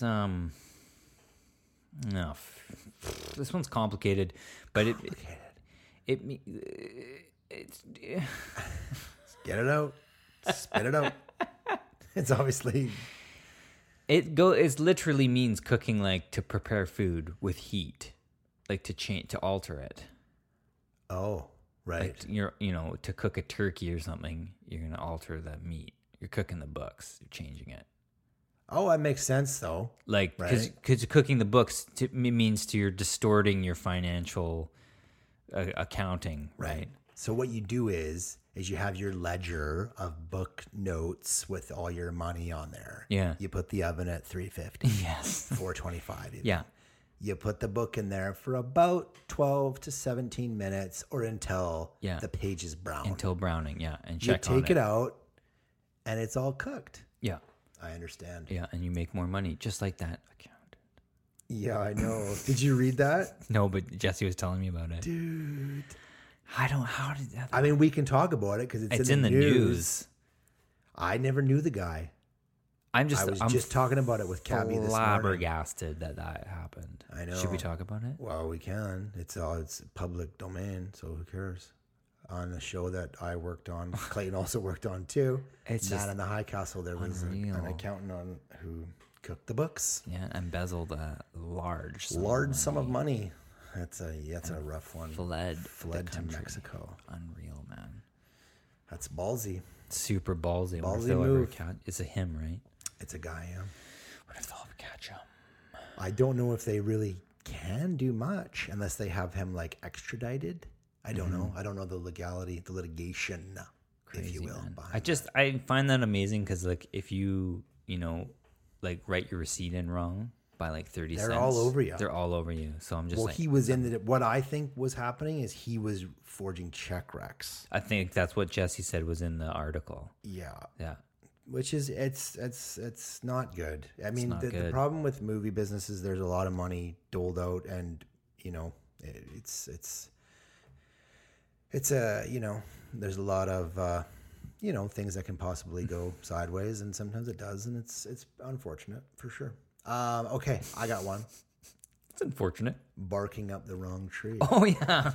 this one's complicated, but it's Get it out. Spit it out. It's obviously it literally means cooking, like to prepare food with heat, like to alter it. Oh, right. Like to cook a turkey or something, you're gonna alter the meat. You're cooking the books. You're changing it. Oh, that makes sense though. Like because cooking the books means you're distorting your financial accounting, right? So what you do is you have your ledger of book notes with all your money on there. Yeah. You put the oven at 350. Yes. 425 even. Yeah. You put the book in there for about 12 to 17 minutes or until the page is brown. Until browning, yeah. And check on it. You take it out and it's all cooked. Yeah. I understand. Yeah, and you make more money just like that accountant. Yeah, I know. Did you read that? No, but Jesse was telling me about it. Dude. How did that? I mean, we can talk about it because it's in the news. I never knew the guy. I was just talking about it with Cabby this morning. Flabbergasted that happened. I know. Should we talk about it? Well, we can. It's public domain, so who cares? On the show that I worked on, Clayton also worked on too. It's not in the High Castle. There was an accountant who cooked the books. Yeah, embezzled a large sum of money. That's a rough one. Fled to Mexico. Unreal, man. That's ballsy. Super ballsy. Ballsy move. It's a him, right? It's a guy, yeah. What if they'll ever catch him? I don't know if they really can do much unless they have him like extradited. I don't know. I don't know the legality, the litigation, if you will. I find that amazing because like if you like write your receipt in wrong by like 30 cents. They're all over you. They're all over you. So I'm just he was what I think was happening is he was forging check recs. I think that's what Jesse said was in the article. Yeah. Yeah. Which is it's not good. I mean, the problem with movie business is there's a lot of money doled out, and it's there's a lot of things that can possibly go sideways, and sometimes it does, and it's unfortunate for sure. Okay, I got one. It's unfortunate. Barking up the wrong tree. Oh yeah.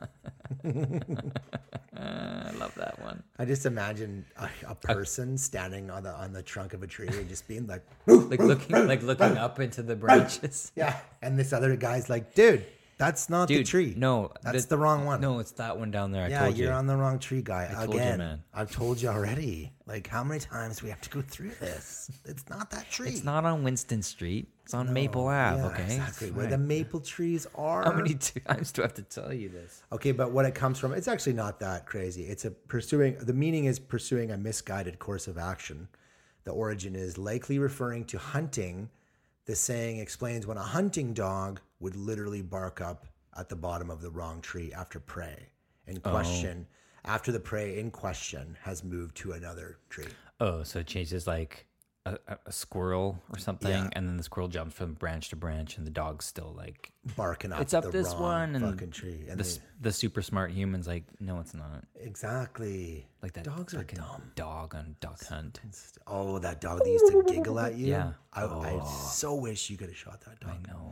I love that one. I just imagine a person standing on the trunk of a tree and just being like looking up into the branches. Yeah, and this other guy's like, dude, That's not the Dude, tree. no. That's the wrong one. No, it's that one down there. I yeah, told you. you're on the wrong tree, guy. I told you, Again, man. I've told you already. Like, how many times do we have to go through this? It's not that tree. It's not on Winston Street. It's on Maple Ave, Yeah, okay? exactly. It's Where the fine. maple trees are. How many times do I have to tell you this? Okay, but what it comes from, it's actually not that crazy. It's the meaning is pursuing a misguided course of action. The origin is likely referring to hunting. The saying explains when a hunting dog would literally bark up at the bottom of the wrong tree after prey in question, after the prey in question has moved to another tree. Oh, so it changes like a squirrel or something, Yeah. and then the squirrel jumps from branch to branch, and the dog's still like, Barking up it's up the this wrong one, and fucking tree. And the super smart human's like, no, it's not. exactly. Like that Dogs are fucking dumb. dog on Duck Hunt. Oh, that dog that used to giggle at you. Yeah. I so wish you could have shot that dog. I know.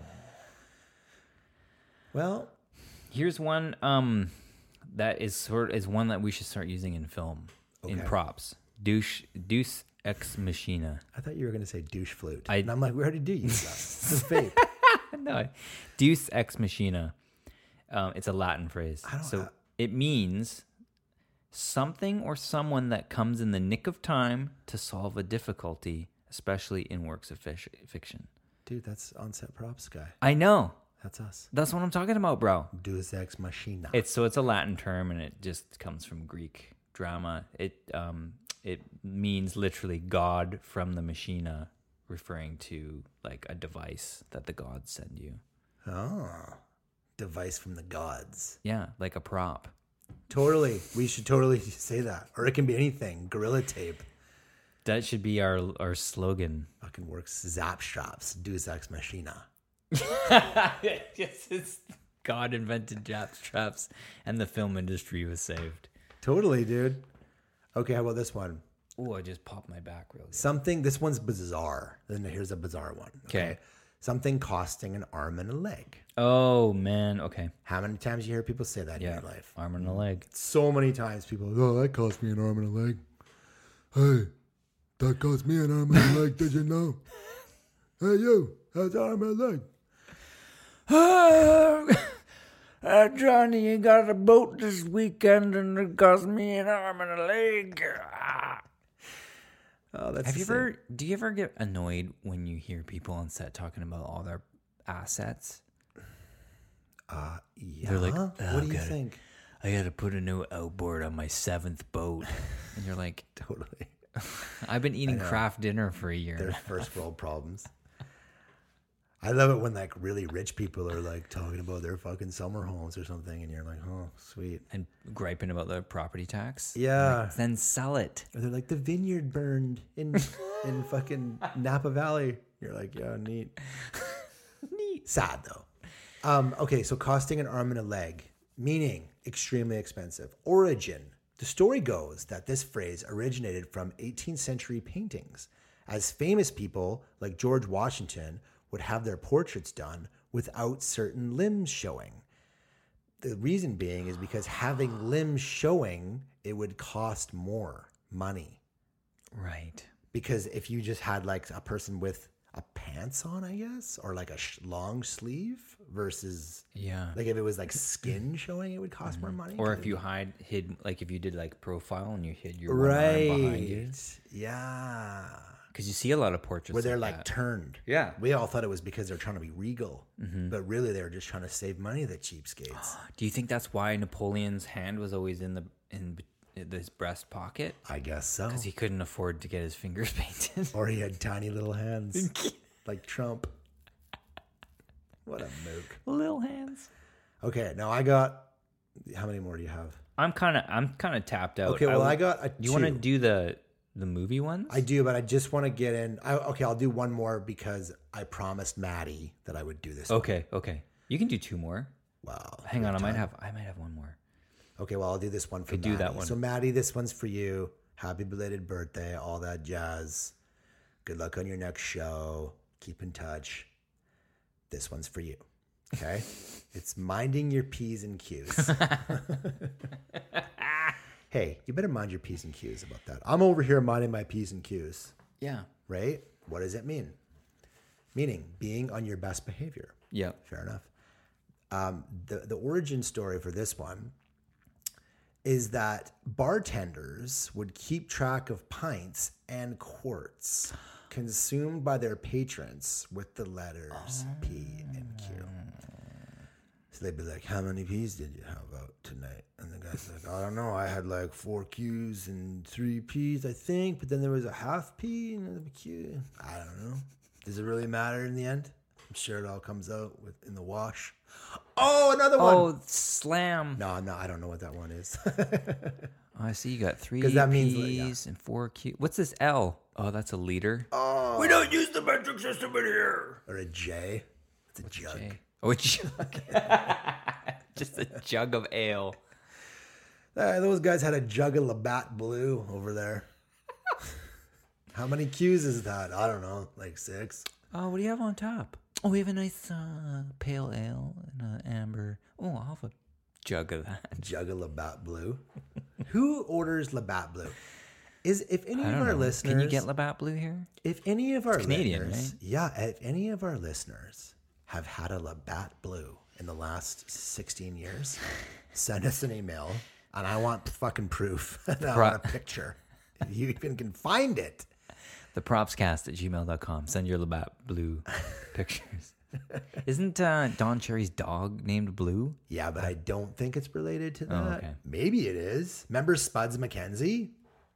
Well, Here's one that is one that we should start using in film, in Okay. props. Deus Ex Machina. I thought you were going to say douche flute. I- And I'm like, we already do use that. It's a vape. No, Deus Ex Machina. It's a Latin phrase. don't- It means something or someone that comes in the nick of time to solve a difficulty, especially in works of fiction. Dude, that's on-set props guy. I know. That's us. That's what I'm talking about, bro. Deus Ex Machina. It's a Latin term, and it just comes from Greek drama. It means literally God from the machina, referring to like a device that the gods send you. Oh, device from the gods. Yeah, like a prop. Totally. We should totally say that. Or it can be anything. Gorilla tape. That should be our slogan. Fucking works. Zap straps. Deus Ex Machina. Yes, it's God invented jap straps, and the film industry was saved. Totally, dude. Okay, how about this one? Oh, I just popped my back real good. Something, this one's bizarre. Then here's a bizarre one. Okay. Something costing an arm and a leg. Oh man, okay, How many times you hear people say that in yeah, your life? arm and a leg. So many times people, oh, that cost me an arm and a leg. Hey, that cost me an arm and a leg, did you know? Hey, you, how's arm and a leg? Johnny, you got a boat this weekend and it cost me an arm and a leg. Oh, that's Do you ever get annoyed when you hear people on set talking about all their assets? Yeah. They're like, what "Oh, do you got it. think? I got to put a new outboard on my 7th boat. And you're like, Totally. I've been eating craft dinner for a year. There's first world problems. I love it when like really rich people are like talking about their fucking summer homes or something, and you're like, oh, sweet. And griping about the property tax. Yeah. Like, then sell it. Or they're like, the vineyard burned in fucking Napa Valley. You're like, yeah, neat. Neat. Sad though. Okay, so costing an arm and a leg, meaning extremely expensive. Origin. The story goes that this phrase originated from 18th century paintings, as famous people like George Washington would have their portraits done without certain limbs showing. The reason being is because having limbs showing, it would cost more money. Right. Because if you just had like a person with a pants on, I guess, or like a long sleeve versus Yeah. like if it was like skin showing, it would cost more money. Or if you hid, like if you did like profile and you hid your one arm behind you. right, yeah, Because you see a lot of portraits where they're like like that. turned. Yeah. We all thought it was because they're trying to be regal, but really they were just trying to save money. The cheapskates. Do you think that's why Napoleon's hand was always in his breast pocket? I guess so. Because he couldn't afford to get his fingers painted. Or he had tiny little hands, like Trump. What a mook. Little hands. Okay, now I got. How many more do you have? I'm kind of tapped out. Okay, well I got a. Do you want to two. do the movie ones? I do, but I just want to get in. Okay, I'll do one more because I promised Maddie that I would do this. Okay. You can do 2 more. Wow. Hang on, I might have one more. Okay, well I'll do this one for do Maddie. that one. So Maddie, this one's for you. Happy belated birthday, all that jazz. Good luck on your next show. Keep in touch. This one's for you. Okay? It's minding your P's and Q's. Hey, you better mind your P's and Q's about that. I'm over here minding my P's and Q's, Yeah. right? What does it mean? Meaning being on your best behavior. Yeah. Fair enough. The origin story for this one is that bartenders would keep track of pints and quarts consumed by their patrons with the letters P and Q. So they'd be like, how many P's did you have out tonight? And the guy's like, I don't know. I had like 4 Q's and 3 P's, I think. But then there was a half P and a Q. I don't know. Does it really matter in the end? I'm sure it all comes out in the wash. Oh, another one. Oh, slam. No, I don't know what that one is. I see you got 3 'Cause that P's means, and 4 Q. What's this L? Oh, that's a liter. Oh. We don't use the metric system in here. Or a J. It's a jug. J. Oh, a jug. Just a jug of ale. Those guys had a jug of Labatt Blue over there. How many Q's is that? I don't know, like 6. Oh, what do you have on top? Oh, we have a nice pale ale and an amber. Oh, I'll have a jug of that. Jug of Labatt Blue. Who orders Labatt Blue? If any I of don't our know. listeners, Can you get Labatt Blue here? if any of our Canadian, listeners, right? yeah, if any of our listeners have had a Labatt Blue in the last 16 years, send us an email, and I want fucking proof. And I want a picture. If you even can find it. Thepropscast@gmail.com. Send your Labatt Blue pictures. Isn't Don Cherry's dog named Blue? Yeah, but I don't think it's related to that. okay. Maybe it is. Remember Spuds McKenzie?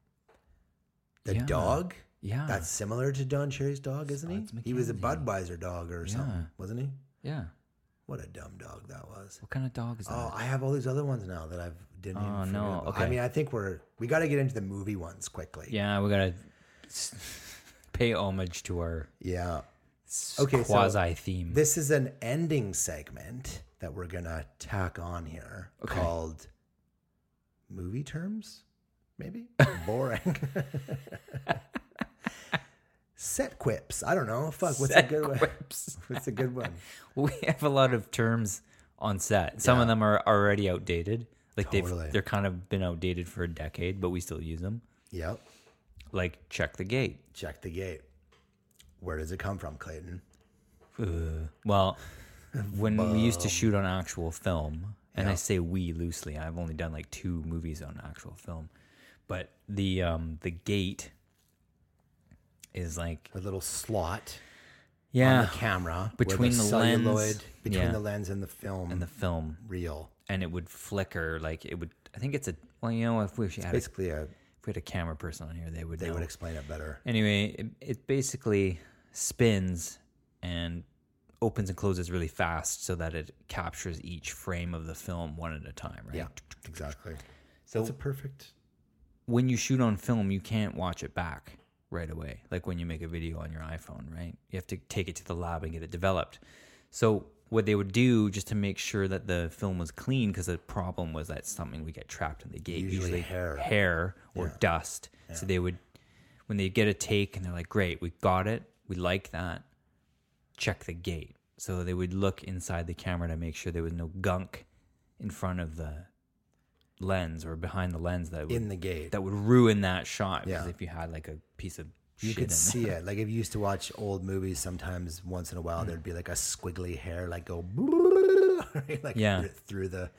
The Yeah. dog? Yeah. That's similar to Don Cherry's dog, isn't Spuds he? He was a McKenzie. Budweiser dog or something, wasn't he? Yeah. What a dumb dog that was. What kind of dog is that? Oh, I have all these other ones now that I've didn't even Oh, forget no. about. Okay. I mean, I think we got to get into the movie ones quickly. Yeah, we gotta pay homage to our Yeah. Okay, so quasi theme. This is an ending segment that we're going to tack on here called movie terms, maybe? Boring. Set quips. I don't know. Fuck, what's a good one? What's a good one? We have a lot of terms on set. Some of them are already outdated. Like Totally. they're kind of been outdated for a decade, but we still use them. Yep. Like check the gate. Check the gate. Where does it come from, Clayton? Well, when we used to shoot on actual film, and I say we loosely, I've only done like 2 movies on actual film, but the gate is like A little slot yeah on the camera between where the lens celluloid, between yeah, the lens and the film. and the film, reel. and it would flicker like it would. I think it's a well, you know, if we had Basically, if we had a camera person on here, they would know. explain it better. Anyway, it basically spins and opens and closes really fast so that it captures each frame of the film one at a time, right? Yeah, exactly. So That's a perfect. when you shoot on film, you can't watch it back right away. Like when you make a video on your iPhone, right? You have to take it to the lab and get it developed. So what they would do just to make sure that the film was clean, because the problem was that something would get trapped in the gate, Usually hair. or dust. So they would, when they get a take and they're like, great, we got it, we like that, check the gate. So they would look inside the camera to make sure there was no gunk in front of the lens or behind the lens that would, In the gate. that would ruin that shot. Because Yeah. if you had like a piece of You shit could in see it. Like if you used to watch old movies, sometimes once in a while there'd be like a squiggly hair, like go right? Like Yeah. through the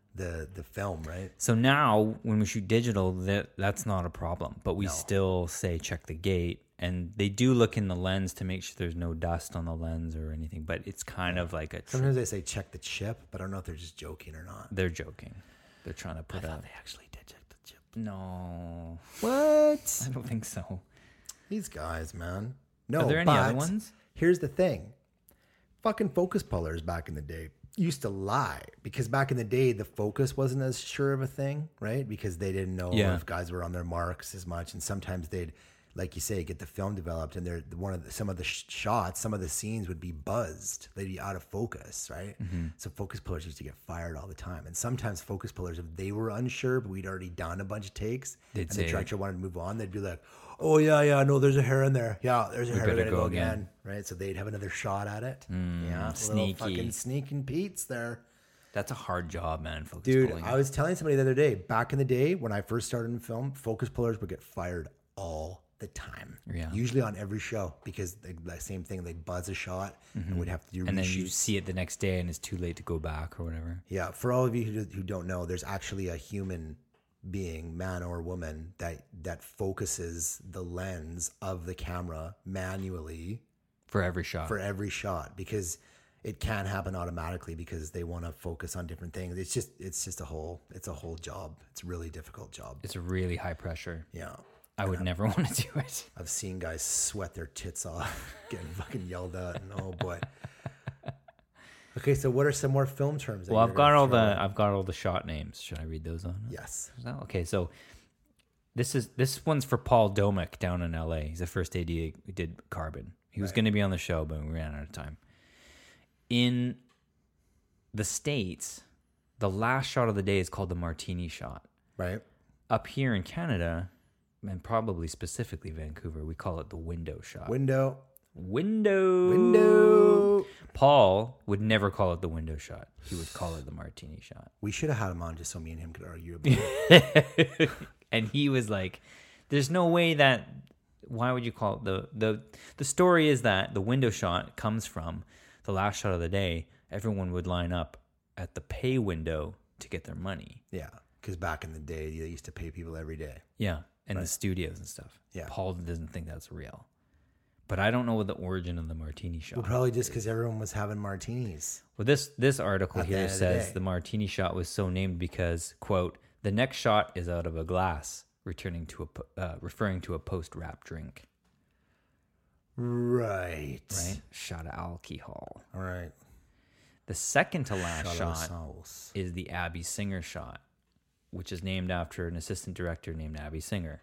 film, right? So now when we shoot digital, that's not a problem. But we still say check the gate. And they do look in the lens to make sure there's no dust on the lens or anything. But it's kind of like Sometimes they say check the chip, but I don't know if they're just joking or not. they're joking. They're trying to put I out. thought they actually did check the chip. No, What? I don't think so. These guys, man. No, Are there any other but ones? Here's the thing. Fucking focus pullers back in the day used to lie, because back in the day the focus wasn't as sure of a thing, right? Because they didn't know if guys were on their marks as much, and sometimes they'd, like you say, get the film developed, and some of the shots, some of the scenes would be buzzed. They'd be out of focus, right? So focus pullers used to get fired all the time. And sometimes focus pullers, if they were unsure, but we'd already done a bunch of takes, and the director wanted to move on, they'd be like, oh yeah, no, there's a hair in there. Yeah, there's a hair. We're gonna go again, right? So they'd have another shot at it. Yeah, sneaky. fucking sneaking Pete's there. That's a hard job, man. Focus Dude, pulling. I was telling somebody the other day, back in the day when I first started in film, focus pullers would get fired all the the time. Yeah. Usually on every show, because the same thing, they'd buzz a shot and we'd have to do And then you reshoots. see it the next day, and it's too late to go back or whatever. Yeah, for all of you who don't know, there's actually a human being, man or woman, that focuses the lens of the camera manually For every shot. for every shot, because it can happen automatically because they want to focus on different things. It's just a whole job. It's a really difficult job. It's really high pressure. Yeah. I would never want to do it. I've seen guys sweat their tits off, getting fucking yelled at, and oh boy. Okay, so what are some more film terms? Well, I've got all the shot names. Should I read those on? Yes. Okay, so this one's for Paul Domick down in LA. He's the first AD who did Carbon. He was going to be on the show, but we ran out of time. In the States, the last shot of the day is called the martini shot. Right. Up here in Canada, and probably specifically Vancouver, we call it the window shot. Window. Paul would never call it the window shot. He would call it the martini shot. We should have had him on just so me and him could argue about it. And he was like, there's no way that, why would you call it the story is that the window shot comes from the last shot of the day. Everyone would line up at the pay window to get their money. Yeah, because back in the day, they used to pay people every day. Yeah, and the studios and stuff. Yeah. Paul doesn't think that's real. But I don't know what the origin of the martini shot. Well, probably just because everyone was having martinis. Well, this article At the here end of the says day. the martini shot was so named because, quote, the next shot is out of a glass, referring to a post-wrap drink. Right. Right? Shot of alcohol. All right. The second to last Shot of shot sauce. is the Abby Singer shot, which is named after an assistant director named Abby Singer.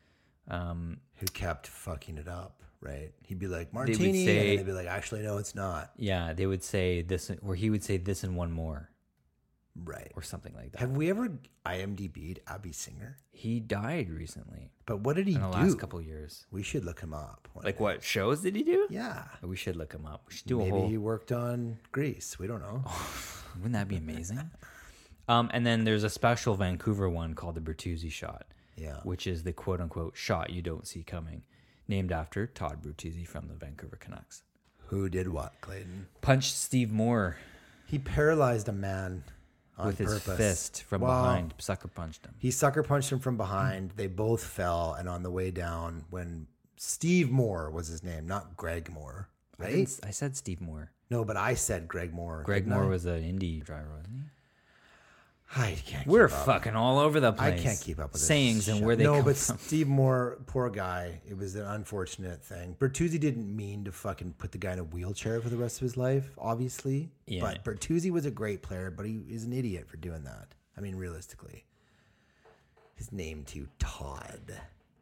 Who kept fucking it up, right? He'd be like, would martini, say- and then they'd be like, actually, no, it's not. Yeah, they would say this, or he would say this and one more, Right. or something like that. Have we ever IMDb'd Abby Singer? He died recently But what did he in do? the last couple of years. We should look him up. one Like day. what shows did he do? Yeah. We should look him up. We should do Maybe a whole. he worked on Grease. We don't know. Wouldn't that be amazing? And then there's a special Vancouver one called the Bertuzzi shot, Yeah. which is the quote unquote shot you don't see coming, named after Todd Bertuzzi from the Vancouver Canucks. Who did what, Clayton? Punched Steve Moore He paralyzed a man on with his purpose. fist from Well, behind, sucker punched him. He sucker punched him from behind. They both fell, and on the way down, when Steve Moore was his name, not Greg Moore, right? I said Steve Moore. No, but I said Greg Moore. Greg didn't Moore I? was an indie driver, wasn't he? I can't. We're keep up. fucking all over the I place. can't keep up with this sayings and shit. where they no, come but from. Steve Moore, poor guy. It was an unfortunate thing. Bertuzzi didn't mean to fucking put the guy in a wheelchair for the rest of his life, obviously. Yeah. But Bertuzzi was a great player, but he is an idiot for doing that. I mean, realistically. His name too, Todd.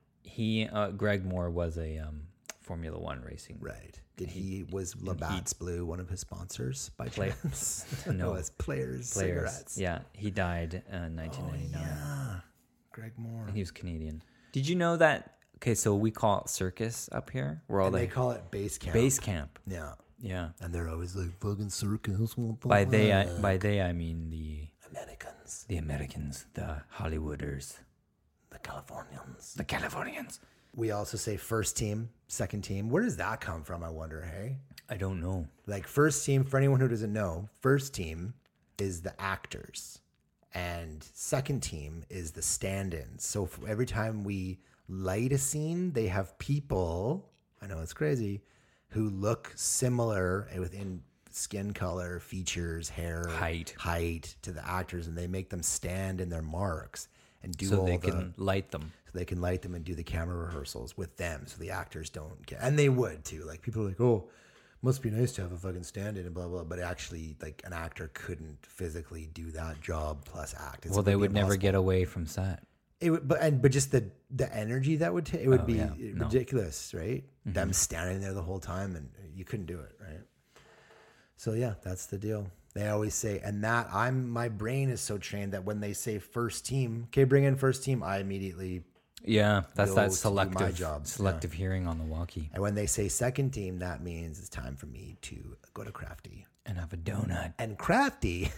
Greg Moore was a Formula One racing. Right. Was Labatt's Blue one of his sponsors by Play- chance? No. it's Players Players. Cigarettes. Yeah, he died in 1999. Yeah. Greg Moore. He was Canadian. Did you know that? Okay, so we call it circus up here. We're all And they like call it base camp. base camp. Yeah. Yeah. And they're always like, fucking circus. What the By they, fuck?" I mean the Americans. the Hollywooders, The Californians. the Californians. We also say first team, second team. Where does that come from, I wonder, hey? I don't know. Like first team, for anyone who doesn't know, first team is the actors. And second team is the stand-ins. So every time we light a scene, they have people, I know it's crazy, who look similar within skin color, features, hair, height to the actors, and they make them stand in their marks and do So all they the... can light them. So they can light them and do the camera rehearsals with them, so the actors don't get. And they would too. Like people are like, "Oh, must be nice to have a fucking stand-in and blah blah." But actually, like an actor couldn't physically do that job plus act. Well, they would never get away from set. It would, but just the energy that would take, it would be yeah. No. ridiculous, right? Them standing there the whole time, and you couldn't do it, right? So yeah, that's the deal. They always say, and that my brain is so trained that when they say first team, okay, bring in first team, I immediately. Yeah, that's Go that to do my job. selective hearing on the walkie. And when they say second team, that means it's time for me to go to Crafty. And have a donut. And Crafty,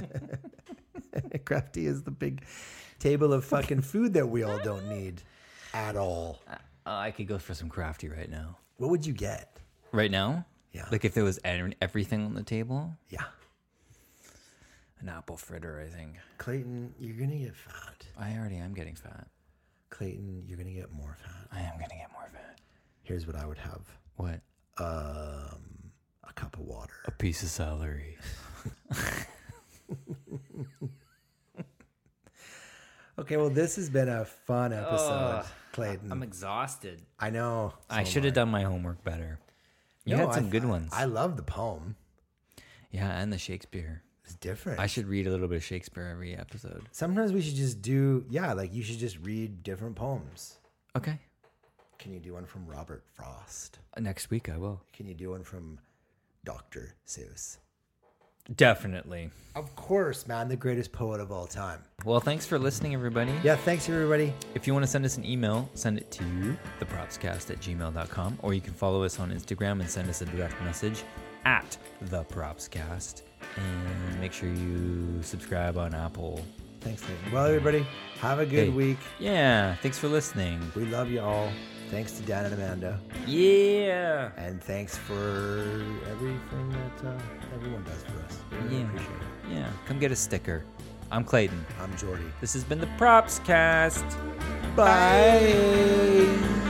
Crafty is the big table of fucking food that we all don't need. at all. I could go for some crafty right now. What would you get? Right now? Yeah. Like if there was everything on the table? Yeah. An apple fritter, I think. Clayton, you're going to get fat. I already am getting fat. Clayton, you're going to get more fat. I am going to get more fat. Here's what I would have. What? A cup of water. A piece of celery. Okay, well, this has been a fun episode, Clayton. I'm exhausted. I know. I should have done my homework better. You No, had some good ones. I love the poem. Yeah, and the Shakespeare. It's different. I should read a little bit of Shakespeare every episode. Sometimes we should just like you should just read different poems. Okay. Can you do one from Robert Frost? Next week I will. Can you do one from Dr. Seuss? Definitely. Of course, man, the greatest poet of all time. Well, thanks for listening, everybody. Yeah, thanks, everybody. If you want to send us an email, send it to thepropscast@gmail.com, or you can follow us on Instagram and send us a direct message at thepropscast. And make sure you subscribe on Apple. Thanks, Clayton. Well, everybody, have a good week. Yeah, thanks for listening. We love you all. Thanks to Dan and Amanda. Yeah. And thanks for everything that everyone does for us. We really appreciate it. Yeah, come get a sticker. I'm Clayton. I'm Jordy. This has been the Propscast. Bye.